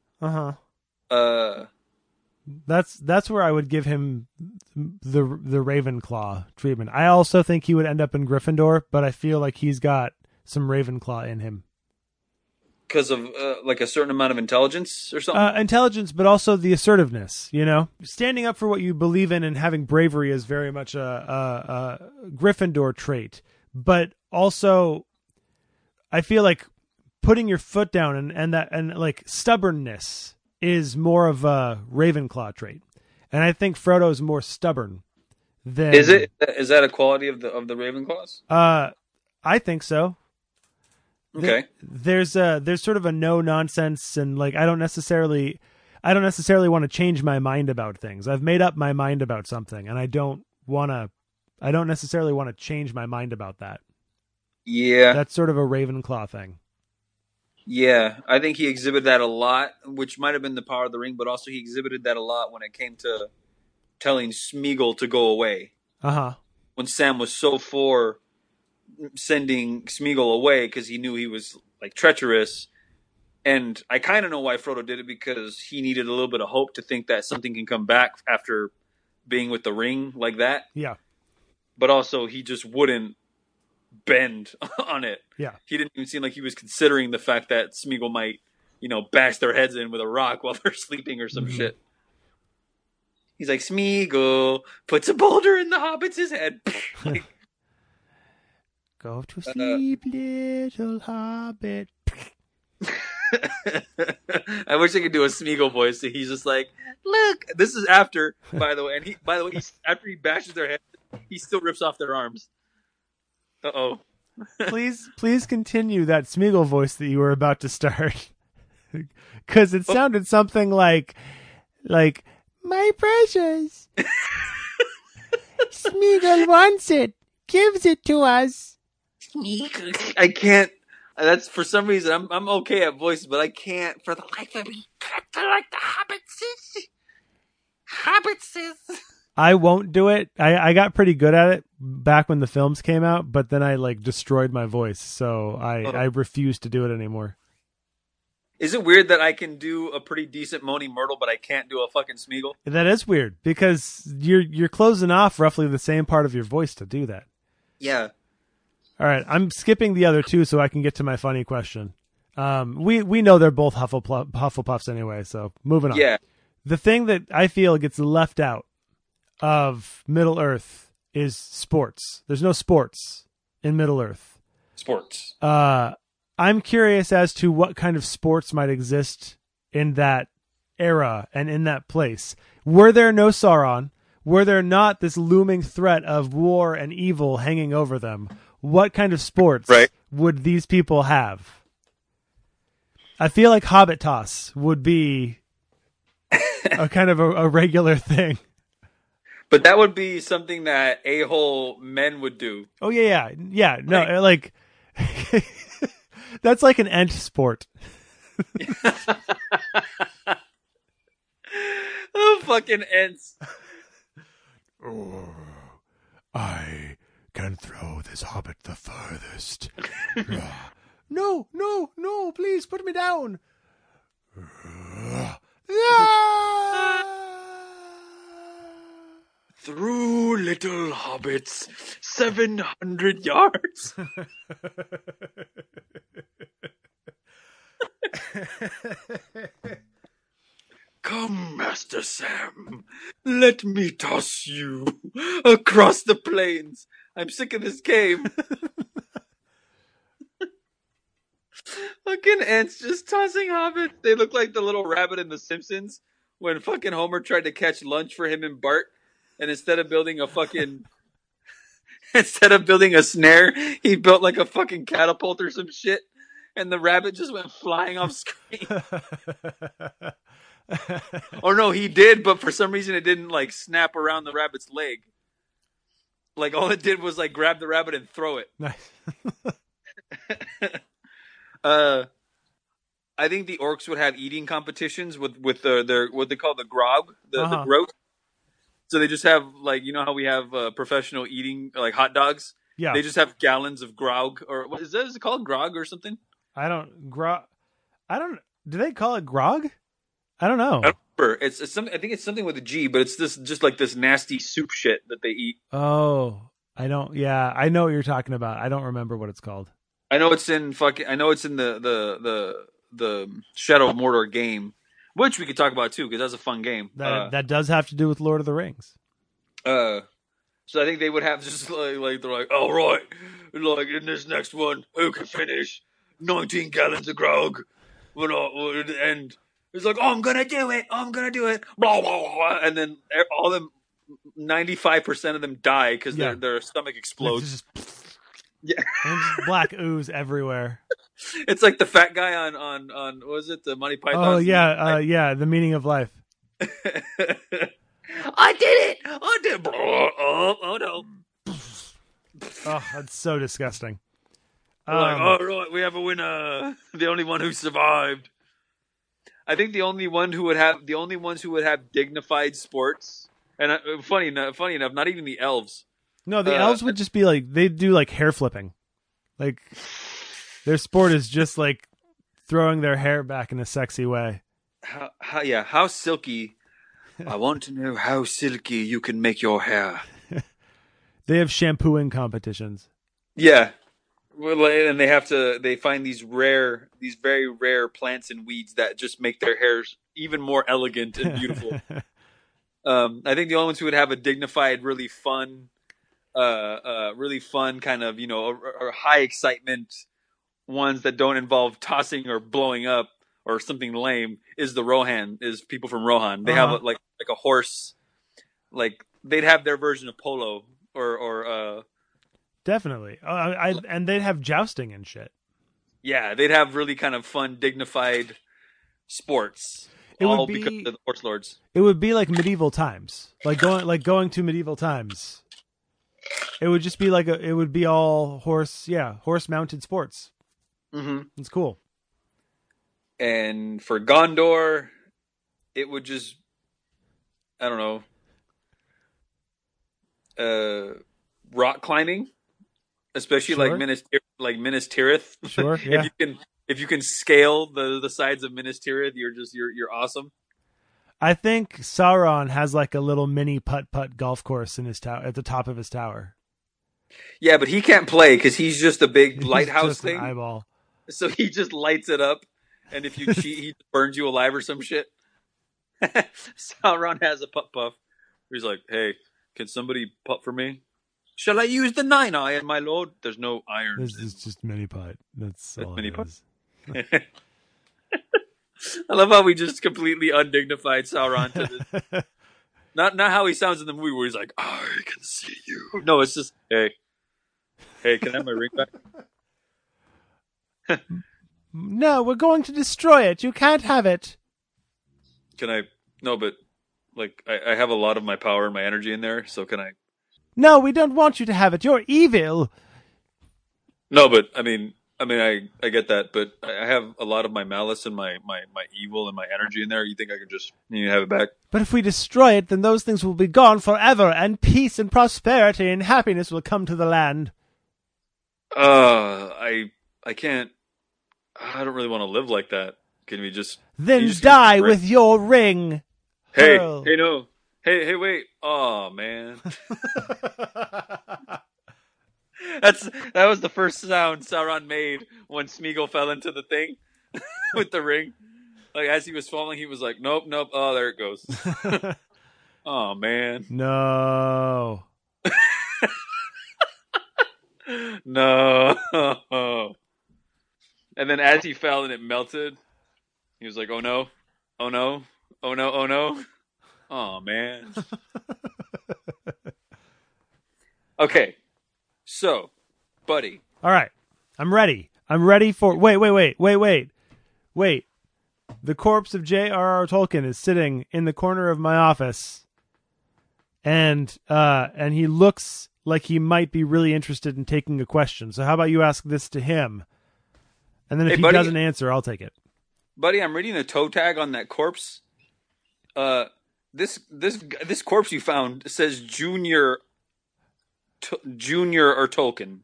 That's where I would give him the Ravenclaw treatment. I also think he would end up in Gryffindor, but I feel like he's got some Ravenclaw in him. Because of like a certain amount of intelligence or something? Intelligence, but also the assertiveness, Standing up for what you believe in and having bravery is very much a Gryffindor trait. But also, I feel like putting your foot down and like stubbornness is more of a Ravenclaw trait, and I think Frodo's more stubborn than. Is that a quality of the Ravenclaws? I think so. Okay. There's sort of a no nonsense, and like I don't necessarily want to change my mind about things. I've made up my mind about something, and I don't necessarily want to change my mind about that. Yeah, that's sort of a Ravenclaw thing. Yeah, I think he exhibited that a lot, which might have been the power of the ring, but also he exhibited that a lot when it came to telling Smeagol to go away. When Sam was so for sending Smeagol away because he knew he was like treacherous. And I kind of know why Frodo did it, because he needed a little bit of hope to think that something can come back after being with the ring like that. Yeah. But also he just wouldn't bend on it. Yeah. He didn't even seem like he was considering the fact that Smeagol might, bash their heads in with a rock while they're sleeping or some shit. He's like, Smeagol puts a boulder in the hobbit's head. Go to sleep, little hobbit. I wish I could do a Smeagol voice. He's just like, look, this is after, by the way, after he bashes their head, he still rips off their arms. Uh-oh. Please continue that Smeagol voice that you were about to start. Because it sounded something like, my precious. Smeagol wants it. Gives it to us. I can't. That's for some reason. I'm okay at voices, but I can't for the life of me. Like the Hobbitses. I won't do it. I got pretty good at it back when the films came out, but then I destroyed my voice, so I refuse to do it anymore. Is it weird that I can do a pretty decent Moaning Myrtle, but I can't do a fucking Smeagol? That is weird, because you're closing off roughly the same part of your voice to do that. Yeah. All right, I'm skipping the other two so I can get to my funny question. We know they're both Hufflepuffs anyway, so moving on. Yeah. The thing that I feel gets left out of Middle-earth is sports. There's no sports in Middle-earth. Sports. I'm curious as to what kind of sports might exist in that era and in that place. Were there no Sauron? were there not this looming threat of war and evil hanging over them, what kind of sports would these people have? I feel like Hobbit toss would be a kind of a regular thing. But that would be something that a-hole men would do. Oh, yeah. No, like that's like an ent sport. Oh, fucking ents. Oh, I can throw this hobbit the furthest. No, please put me down. Through little hobbits, 700 yards. Come, Master Sam, let me toss you across the plains. I'm sick of this game. Fucking ants just tossing hobbits. They look like the little rabbit in The Simpsons when fucking Homer tried to catch lunch for him and Bart, and instead of building a snare, he built like a fucking catapult or some shit, and the rabbit just went flying off screen. Or no, he did, but for some reason it didn't like snap around the rabbit's leg. Like all it did was like grab the rabbit and throw it. Nice. I think the orcs would have eating competitions with their what they call the grog, the groat. So they just have like, you know how we have professional eating like hot dogs. Yeah. They just have gallons of grog, or what is that? Is it called grog or something? Do they call it grog? I don't know. I don't remember. It's something. I think it's something with a G, but it's just like this nasty soup shit that they eat. Oh, I don't. Yeah, I know what you're talking about. I don't remember what it's called. I know it's in the Shadow of Mordor game, which we could talk about too because that's a fun game. That does have to do with Lord of the Rings. So I think they would have just like they're like, all right, like in this next one, who can finish 19 gallons of grog? And it's like, oh, I'm gonna do it, blah, blah, blah. And then all them 95% of them die because their stomach explodes. Yeah, and just black ooze everywhere. It's like the fat guy on what was it, the Monty Python? Oh yeah, The Meaning of Life. I did it! Oh no! Oh, that's so disgusting. Like, all right, we have a winner. The only one who survived. I think the only ones who would have dignified sports, and funny enough, not even the elves. No, the elves would just be like, they'd do like hair flipping. Like their sport is just like throwing their hair back in a sexy way. How silky. I want to know how silky you can make your hair. They have shampooing competitions. Yeah. Well, and they find these very rare plants and weeds that just make their hairs even more elegant and beautiful. I think the only ones who would have a dignified, really fun kind of, or high excitement ones that don't involve tossing or blowing up or something lame is people from Rohan. They have like a horse, like they'd have their version of polo or definitely. And they'd have jousting and shit. Yeah, they'd have really kind of fun, dignified sports. Because of the horse lords. It would be like medieval times, like going to medieval times. It would just be it would be all horse mounted sports. Mm-hmm. It's cool. And for Gondor, it would just, I don't know, rock climbing, especially sure. like Minas Tirith. Sure, yeah. if you can scale the sides of Minas Tirith, you're awesome. I think Sauron has like a little mini putt golf course in his tower at the top of his tower. Yeah, but he can't play because he's just a big lighthouse just thing. An eyeball. So he just lights it up, and if you cheat, he burns you alive or some shit. Sauron has a putt. He's like, "Hey, can somebody putt for me? Shall I use the 9 iron, my lord? There's no iron. This is just mini putt. That's all mini it putt. is. I love how we just completely undignified Sauron to this. Not how he sounds in the movie where he's like, I can see you. No, it's just, hey, can I have my ring back? No, we're going to destroy it. You can't have it. Can I? No, but like I have a lot of my power and my energy in there, so can I? No, we don't want you to have it. You're evil. No, but I mean, I get that, but I have a lot of my malice and my evil and my energy in there. You think I could just have it back? But if we destroy it, then those things will be gone forever, and peace and prosperity and happiness will come to the land. I can't. I don't really want to live like that. Can we just then die with your ring? Hey, Pearl. hey, no, hey, wait! Oh man, that was the first sound Sauron made when Smeagol fell into the thing with the ring. Like as he was falling, he was like, "Nope." Oh, there it goes. Oh man, no, no. And then as he fell and it melted, he was like, "Oh no, oh no, oh no, oh no, oh man." Okay, so, buddy. All right, I'm ready. I'm ready for. Wait. The corpse of J.R.R. Tolkien is sitting in the corner of my office, and he looks like he might be really interested in taking a question. So how about you ask this to him? And then if he doesn't answer, I'll take it. Buddy, I'm reading the toe tag on that corpse. This corpse you found says Junior or Tolkien.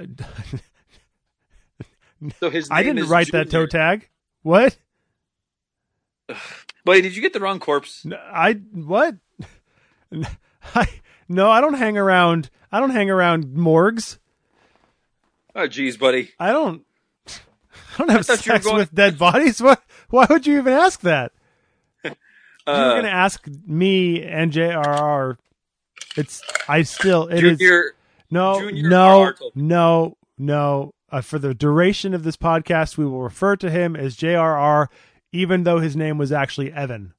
So his name I didn't is write Junior. that toe tag. What? Buddy, did you get the wrong corpse? What? No, I don't hang around. I don't hang around morgues. Oh, geez, buddy. I don't have sex with dead bodies. What? Why would you even ask that? You were going to ask me and JRR. It Junior, is. No. For the duration of this podcast, we will refer to him as JRR, even though his name was actually Evan.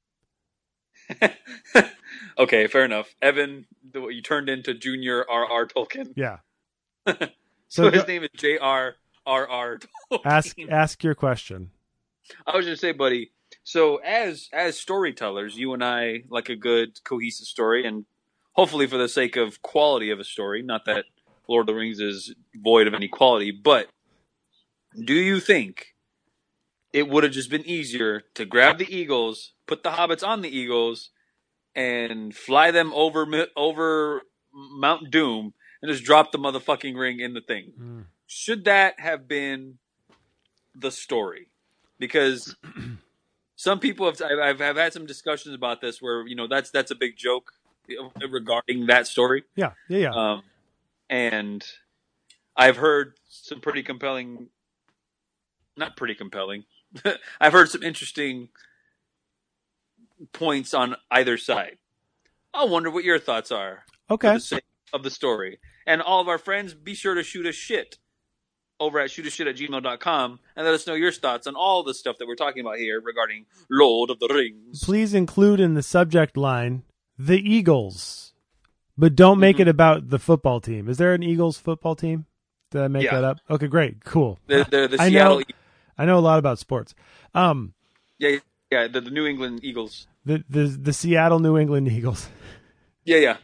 Okay, fair enough. Evan, you turned into Junior R.R. Tolkien. Yeah. So his name is J.R.R. Tolkien. Ask your question. I was going to say, buddy, so as storytellers, you and I like a good cohesive story, and hopefully for the sake of quality of a story, not that Lord of the Rings is void of any quality, but do you think it would have just been easier to grab the eagles, put the hobbits on the eagles, and fly them over Mount Doom and just drop the motherfucking ring in the thing? Should that have been the story? Because some people I've had some discussions about this where that's a big joke regarding that story. Yeah. And I've heard some pretty compelling, not pretty compelling. I've heard some interesting points on either side. I wonder what your thoughts are. Okay. For the sake of the story. And all of our friends, be sure to shoot us shit over at shootusshit@gmail.com and let us know your thoughts on all the stuff that we're talking about here regarding Lord of the Rings. Please include in the subject line the Eagles, but don't make it about the football team. Is there an Eagles football team? Did I make that up? Okay, great, cool. They're the Seattle. I know a lot about sports. The New England Eagles. The Seattle New England Eagles. Yeah.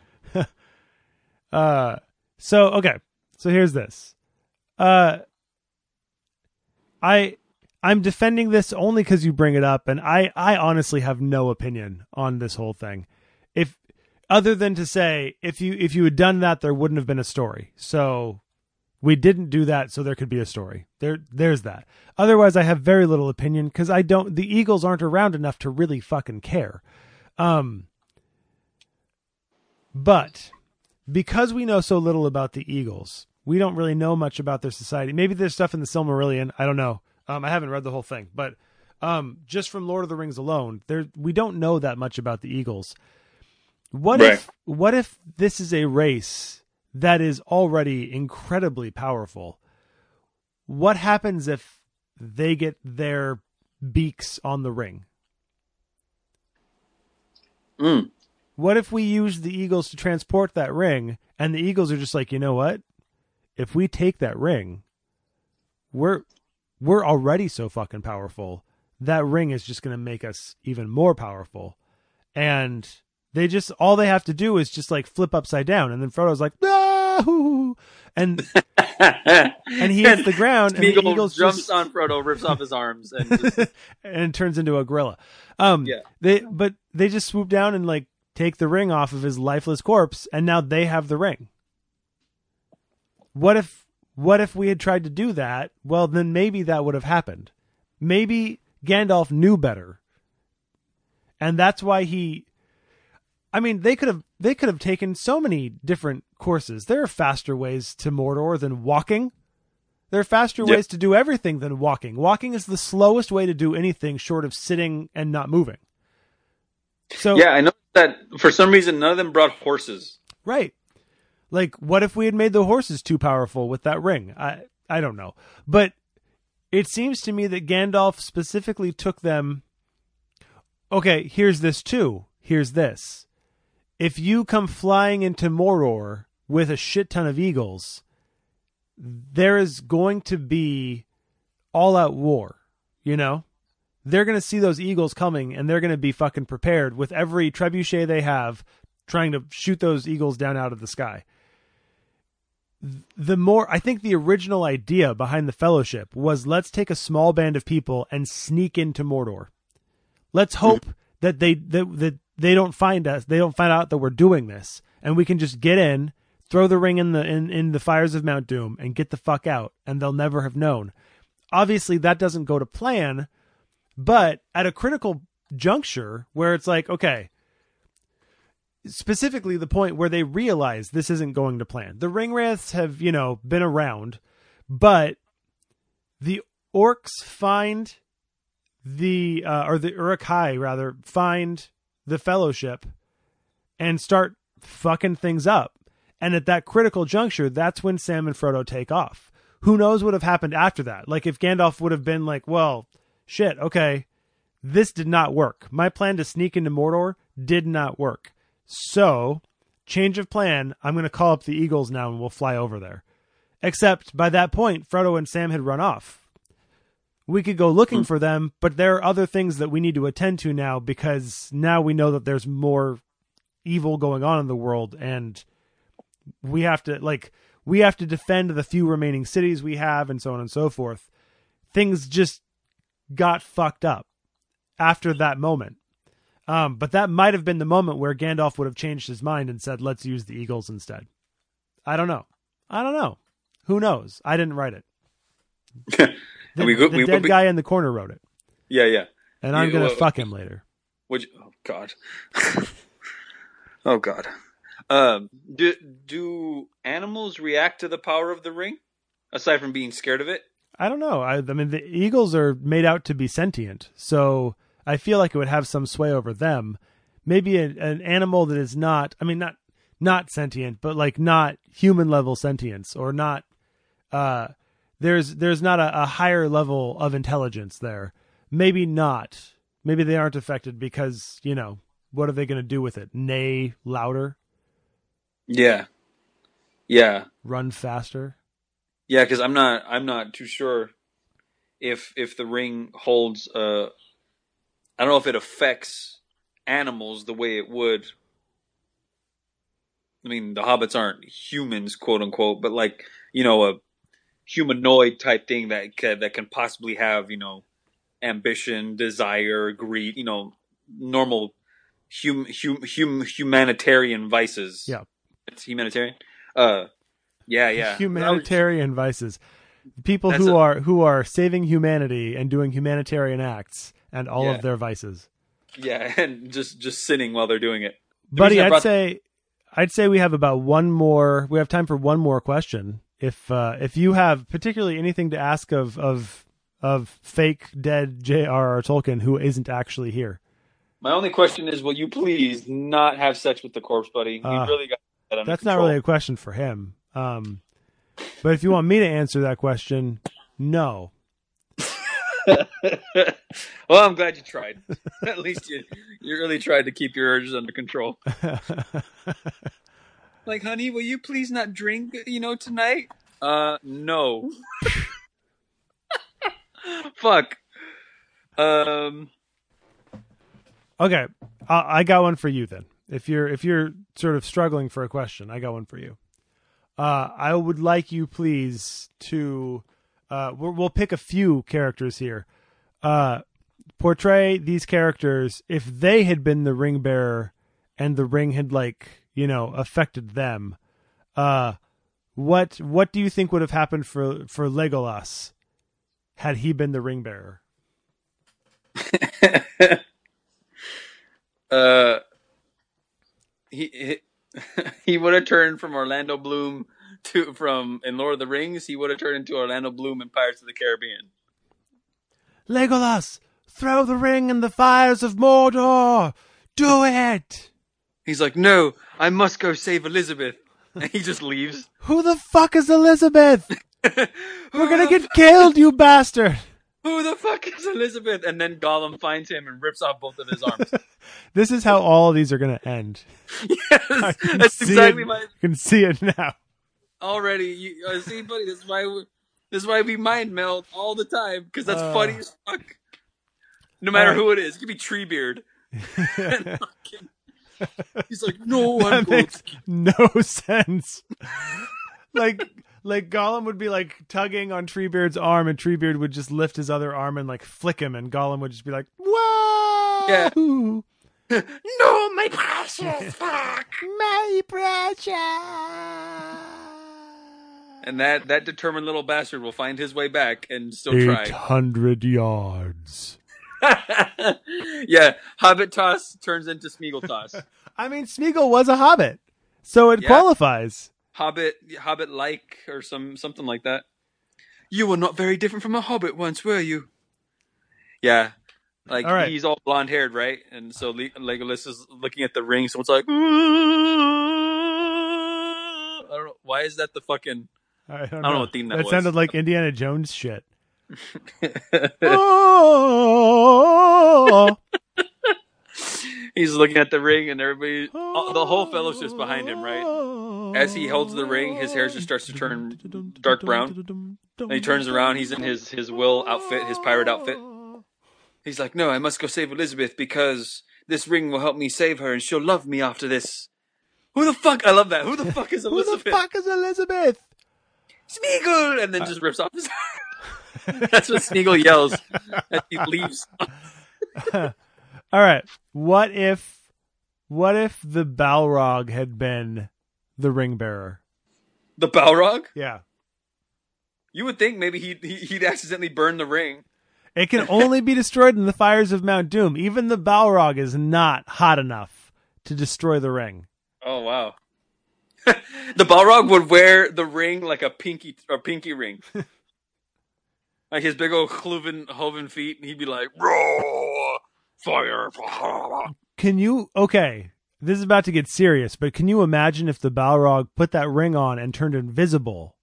So here's this. I'm defending this only because you bring it up, and I honestly have no opinion on this whole thing. If other than to say if you had done that, there wouldn't have been a story. So we didn't do that, so there could be a story. There's that. Otherwise, I have very little opinion because the Eagles aren't around enough to really fucking care. But because we know so little about the Eagles, we don't really know much about their society. Maybe there's stuff in the Silmarillion. I don't know. I haven't read the whole thing, but just from Lord of the Rings alone, we don't know that much about the Eagles. What if this is a race that is already incredibly powerful? What happens if they get their beaks on the ring? What if we use the eagles to transport that ring, and the eagles are just like, you know what? If we take that ring, we're already so fucking powerful. That ring is just going to make us even more powerful. And they just, all they have to do is just like flip upside down. And then Frodo's like, no! And he hits the ground, and the eagles jumps just on Frodo, rips off his arms, and just... and turns into a gorilla. Yeah. They just swoop down and like take the ring off of his lifeless corpse, and now they have the ring. What if we had tried to do that? Well, then maybe that would have happened. Maybe Gandalf knew better. And that's why they could have taken so many different courses. There are faster ways to Mordor than walking. There are faster ways to do everything than walking. Walking is the slowest way to do anything short of sitting and not moving. So yeah, I know that for some reason none of them brought horses. Right. Like, what if we had made the horses too powerful with that ring? I don't know. But it seems to me that Gandalf specifically took them. Okay, here's this too. Here's this. If you come flying into Mordor with a shit ton of eagles, there is going to be all-out war, you know? They're going to see those eagles coming, and they're going to be fucking prepared with every trebuchet they have, trying to shoot those eagles down out of the sky. I think the original idea behind the Fellowship was, let's take a small band of people and sneak into Mordor. Let's hope that they don't find us. They don't find out that we're doing this, and we can just get in, throw the ring in the fires of Mount Doom, and get the fuck out, and they'll never have known. Obviously, that doesn't go to plan, but at a critical juncture where it's like, okay, specifically the point where they realize this isn't going to plan. The Ringwraiths have, been around, but the orcs find or the Uruk-hai rather, find the Fellowship and start fucking things up. And at that critical juncture, that's when Sam and Frodo take off. Who knows what would have happened after that? Like, if Gandalf would have been like, well, shit, okay, this did not work. My plan to sneak into Mordor did not work. So, change of plan, I'm going to call up the eagles now and we'll fly over there. Except by that point, Frodo and Sam had run off. We could go looking for them, but there are other things that we need to attend to now, because now we know that there's more evil going on in the world, and we have to defend the few remaining cities we have, and so on and so forth. Things just got fucked up after that moment. But that might have been the moment where Gandalf would have changed his mind and said, let's use the eagles instead. I don't know. Who knows? I didn't write it. The dead guy in the corner wrote it. Yeah. And I'm going to fuck him later. Oh, God. Oh, God. Do animals react to the power of the ring, aside from being scared of it? I don't know. I mean, the eagles are made out to be sentient, so I feel like it would have some sway over them. Maybe an animal that is not sentient, but like not human level sentience, or not. There's not a higher level of intelligence there. Maybe not. Maybe they aren't affected because, what are they going to do with it? Neigh louder? Yeah. Run faster? Yeah, because I'm not too sure if the ring holds. I don't know if it affects animals the way it would. I mean, the hobbits aren't humans, quote unquote, but like a humanoid type thing that can possibly have ambition, desire, greed, normal humanitarian vices. Yeah, it's humanitarian. Yeah. Humanitarian vices. People who are saving humanity and doing humanitarian acts, and all of their vices. Yeah, and just sinning while they're doing it. Buddy, I'd say we have about one more. We have time for one more question. If you have particularly anything to ask of fake dead J.R.R. Tolkien who isn't actually here. My only question is, will you please not have sex with the corpse, buddy? We really got that under That's control. not really a question for him. But if you want me to answer that question, no. Well, I'm glad you tried. At least you really tried to keep your urges under control. Like, honey, will you please not drink, tonight? No. Fuck. Okay, I got one for you then. If you're sort of struggling for a question, I got one for you. I would like you please to we'll pick a few characters here. Portray these characters if they had been the ring bearer and the ring had affected them. What do you think would have happened for Legolas had he been the ring bearer? He he would have turned from Orlando Bloom from in Lord of the Rings. He would have turned into Orlando Bloom in Pirates of the Caribbean. Legolas, throw the ring in the fires of Mordor. Do it. He's like, no, I must go save Elizabeth. And he just leaves. Who the fuck is Elizabeth? We're gonna get killed, you bastard. Who the fuck is Elizabeth? And then Gollum finds him and rips off both of his arms. This is how all of these are going to end. Yes, that's exactly my... You can see it now. Already. See, buddy, this is why we mind meld all the time, because that's funny as fuck. No matter who it is. It could be Treebeard. He's like, no, I'm going to... no sense. Like Gollum would be like tugging on Treebeard's arm, and Treebeard would just lift his other arm and like flick him, and Gollum would just be like, "Whoa, yeah, no, my precious, fuck, my precious." And that determined little bastard will find his way back and still try. 800 yards. Yeah, Hobbit toss turns into Smeagol toss. I mean, Smeagol was a hobbit, so it qualifies. Hobbit-like, or something like that. You were not very different from a hobbit once, were you? Yeah. Like, all right. He's all blonde-haired, right? And so Legolas is looking at the ring, so it's like... I don't know. Why is that the fucking... I don't know what theme that was. That sounded like Indiana Jones shit. Oh! He's looking at the ring, and everybody... the whole fellowship's behind him, right? As he holds the ring, his hair just starts to turn dark brown. And he turns around. He's in his Will outfit, his pirate outfit. He's like, no, I must go save Elizabeth because this ring will help me save her and she'll love me after this. Who the fuck? I love that. Who the fuck is Elizabeth? Who the fuck is Elizabeth? Smeagol! And then just rips off his That's what Smeagol yells as he leaves. All right. What if the Balrog had been the ring bearer? The Balrog? Yeah. You would think maybe he'd accidentally burn the ring. It can only be destroyed in the fires of Mount Doom. Even the Balrog is not hot enough to destroy the ring. Oh, wow. The Balrog would wear the ring like a pinky ring. Like his big old cloven feet, and he'd be like, roar, fire. Okay, this is about to get serious, but can you imagine if the Balrog put that ring on and turned invisible?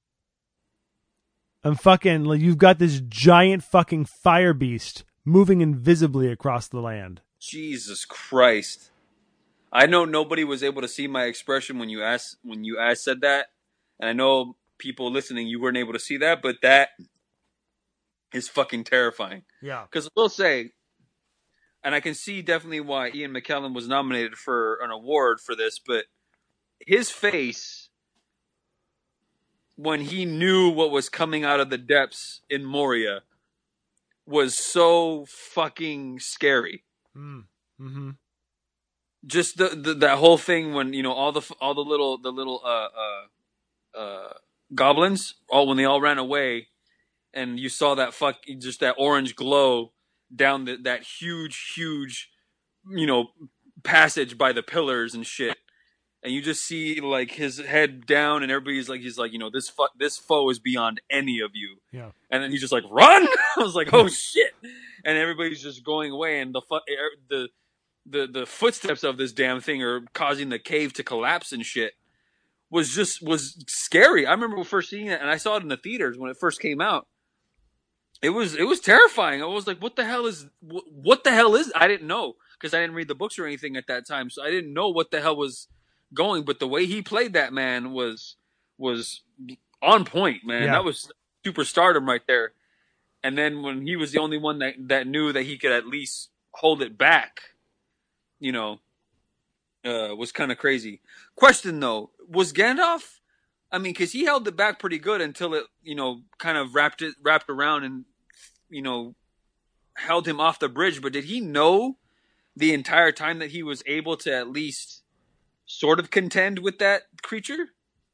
And fucking, you've got this giant fucking fire beast moving invisibly across the land. Jesus Christ. I know nobody was able to see my expression when you said that. And I know people listening, you weren't able to see that, but that is fucking terrifying. Yeah. Because I will say, and I can see definitely why Ian McKellen was nominated for an award for this, but his face when he knew what was coming out of the depths in Moria was so fucking scary. Mm-hmm. Just that whole thing when, you know, all the little goblins, when they all ran away, and you saw just that orange glow down that huge, you know, passage by the pillars and shit. And you just see like his head down, and everybody's like, he's like, you know, this foe is beyond any of you. Yeah. And then he's just like, run! I was like, oh shit! And everybody's just going away, and the footsteps of this damn thing are causing the cave to collapse and shit. Was scary. I remember first seeing it, and I saw it in the theaters when it first came out. it was terrifying. I was like, what the hell is what the hell is? I didn't know because I didn't read the books or anything at that time, so I didn't know what the hell was going. But the way he played that man was on point, man. Yeah. That was superstardom right there. And then when he was the only one that knew that he could at least hold it back, you know, was kind of crazy. Question though, was Gandalf? I mean, because he held it back pretty good until it, kind of wrapped around and, held him off the bridge. But did he know the entire time that he was able to at least sort of contend with that creature?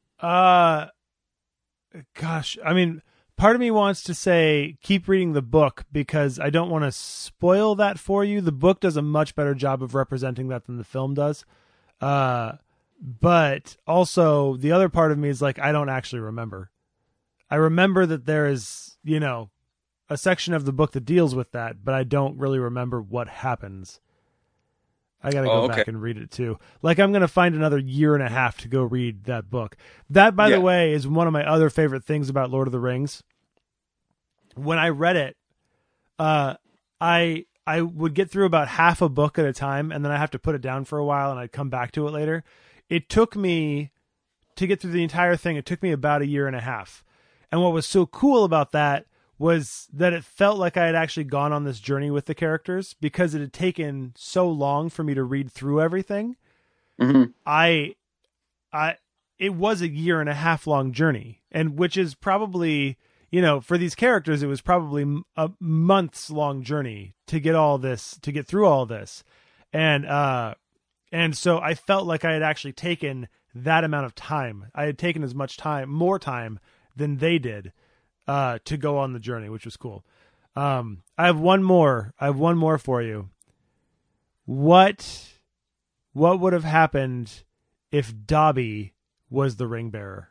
Gosh, I mean, part of me wants to say keep reading the book because I don't want to spoil that for you. The book does a much better job of representing that than the film does. But also the other part of me is like, I don't actually remember. I remember that there is, a section of the book that deals with that, but I don't really remember what happens. I got to go back and read it too. Like I'm going to find another year and a half to go read that book. That, by the way, is one of my other favorite things about Lord of the Rings. When I read it, I would get through about half a book at a time, and then I have to put it down for a while, and I'd come back to it later. It took me to get through the entire thing. It took me about a year and a half. And what was so cool about that was that it felt like I had actually gone on this journey with the characters because it had taken so long for me to read through everything. Mm-hmm. It was a year and a half long journey, and which is probably, for these characters, it was probably a months long journey to get through all this. And so I felt like I had actually taken that amount of time. I had taken as much time, more time than they did, to go on the journey, which was cool. I have one more for you. What would have happened if Dobby was the ring bearer?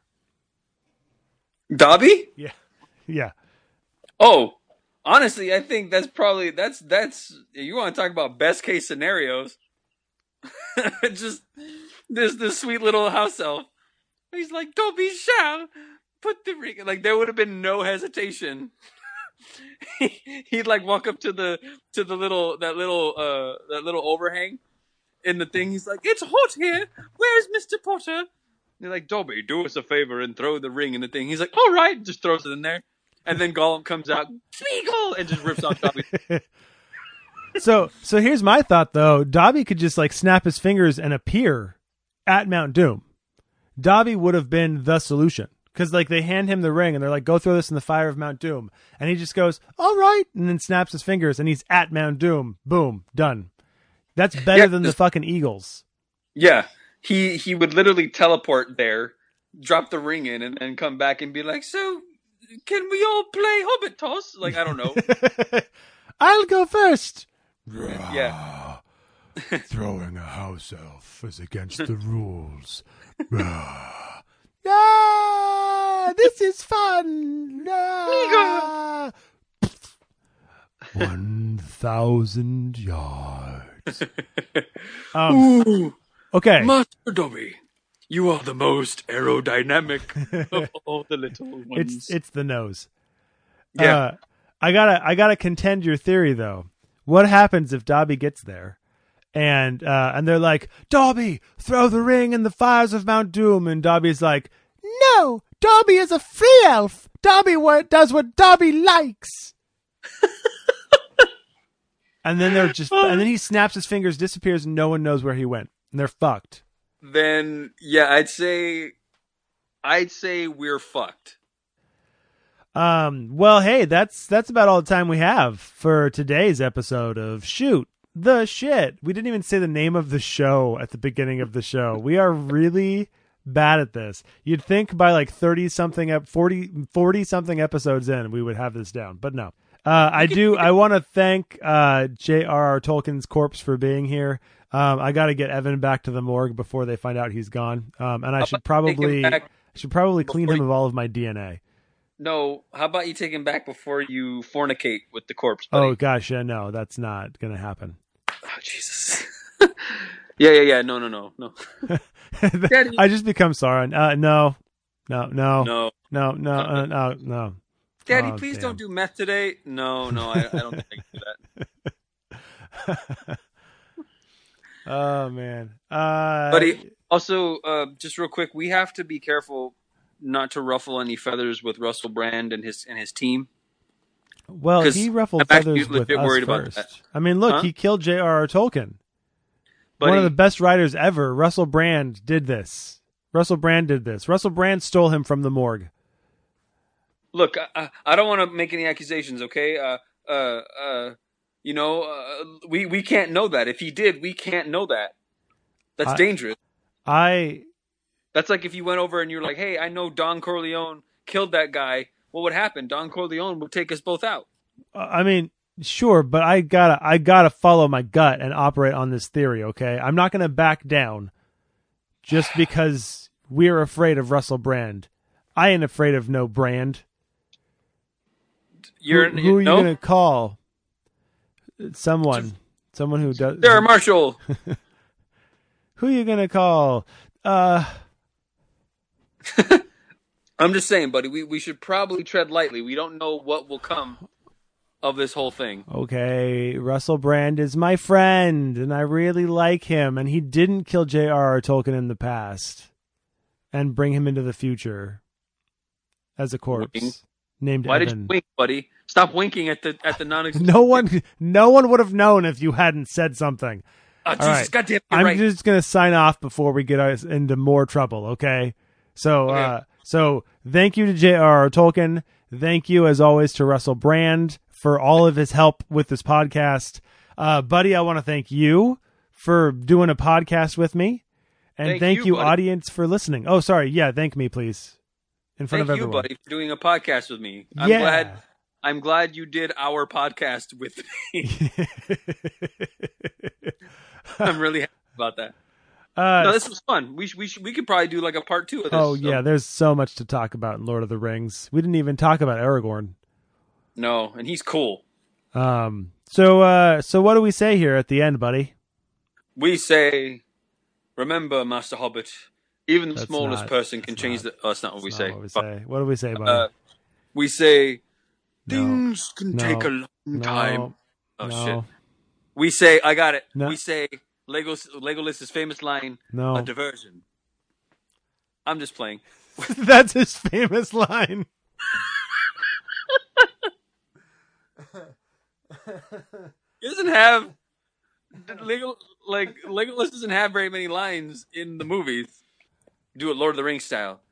Dobby? Yeah. Oh, honestly, I think that's you want to talk about best case scenarios. Just this sweet little house elf. He's like, Dobby shall put the ring. Like there would have been no hesitation. He'd like walk up to the little overhang in the thing. He's like, it's hot here. Where's Mr. Potter? And they're like, Dobby, do us a favor and throw the ring in the thing. He's like, all right, just throws it in there. And then Gollum comes out, Smeagol, and just rips off Dobby. So here's my thought though. Dobby could just like snap his fingers and appear at Mount Doom. Dobby would have been the solution. Because like they hand him the ring and they're like, go throw this in the fire of Mount Doom. And he just goes, all right. And then snaps his fingers and he's at Mount Doom. Boom. Done. That's better than the fucking Eagles. Yeah. He would literally teleport there, drop the ring in, and then come back and be like, so can we all play Hobbit Toss? Like, I don't know. I'll go first. Yeah. Throwing a house elf is against the rules. Ah, this is fun. 1,000 yards. Okay. Master Dobby, you are the most aerodynamic of all the little ones. It's the nose. Yeah. I gotta contend your theory though. What happens if Dobby gets there? And they're like, Dobby, throw the ring in the fires of Mount Doom. And Dobby's like, no, Dobby is a free elf. Dobby does what Dobby likes. And then and then he snaps his fingers, disappears, and no one knows where he went. And they're fucked. Then, yeah, I'd say we're fucked. Well, hey, that's about all the time we have for today's episode of Shoot the Shit. We didn't even say the name of the show at the beginning of the show. We are really bad at this. You'd think by like 40 something episodes in, we would have this down, but no. I want to thank J.R.R. Tolkien's corpse for being here. I got to get Evan back to the morgue before they find out he's gone. And I should probably clean him of all of my DNA. No, how about you take him back before you fornicate with the corpse, buddy? Oh, gosh, yeah, no, that's not going to happen. Oh, Jesus. Yeah, no. I just become Sauron. No. Daddy, please don't do meth today. No, I don't think I can do that. Oh man. Buddy, also, just real quick, we have to be careful not to ruffle any feathers with Russell Brand and his team. Well, he ruffled feathers with us worried first. about that. I mean, look, he killed J.R.R. Tolkien. Buddy, one of the best writers ever. Russell Brand did this. Russell Brand stole him from the morgue. Look, I don't want to make any accusations, okay? We can't know that. If he did, we can't know that. That's dangerous. That's like if you went over and you're like, hey, I know Don Corleone killed that guy. What would happen? Don Corleone would take us both out. I mean, sure, but I gotta follow my gut and operate on this theory, okay? I'm not gonna back down just because we're afraid of Russell Brand. I ain't afraid of no Brand. Who are you gonna call? Someone who does. Sarah Marshall. Who are you gonna call? I'm just saying, buddy. We should probably tread lightly. We don't know what will come of this whole thing. Okay, Russell Brand is my friend, and I really like him, and he didn't kill J.R.R. Tolkien in the past and bring him into the future as a corpse named Why Evan. did you wink, buddy? Stop winking at the non-existent. No one would have known if you hadn't said something. Oh, Jesus, right. goddamn! I'm just gonna sign off before we get us into more trouble. Okay, so so thank you to J.R.R. Tolkien. Thank you, as always, to Russell Brand for all of his help with this podcast. Buddy, I want to thank you for doing a podcast with me. And thank you audience, for listening. Oh, sorry. Yeah, thank me, please. In front of everyone. Thank you, buddy, for doing a podcast with me. I'm glad you did our podcast with me. I'm really happy about that. No, this was fun. We could probably do like a part 2 of this. Oh, yeah. There's so much to talk about in Lord of the Rings. We didn't even talk about Aragorn. No, and he's cool. So what do we say here at the end, buddy? We say, remember, Master Hobbit, even the smallest person can change the... Oh, that's not what we say. What do we say, buddy? We say, things can take a long time. Shit. We say, I got it. No. We say, Legolas' famous line, a diversion. I'm just playing. That's his famous line. He doesn't have Legolas doesn't have very many lines in the movies. Do it Lord of the Rings style.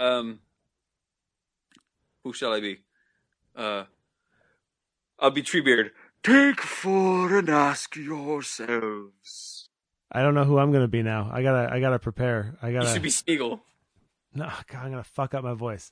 Who shall I be? I'll be Treebeard. Take 4 and ask yourselves. I don't know who I'm gonna be now. I gotta prepare. You should be Smeagol. No, God, I'm gonna fuck up my voice.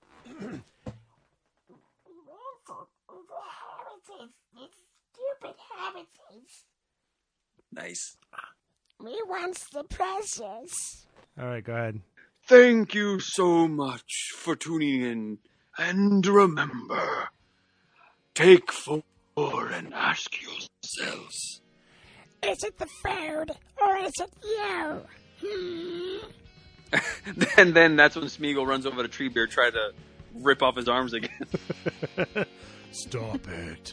Nice. We want the precious. All right, go ahead. Thank you so much for tuning in. And remember, take 4 and ask yourselves. Is it the food or is it you? And then that's when Smeagol runs over to Treebeard, try to rip off his arms again. Stop it.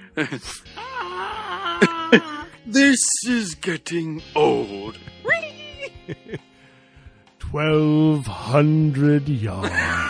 This is getting old. 1,200 yards.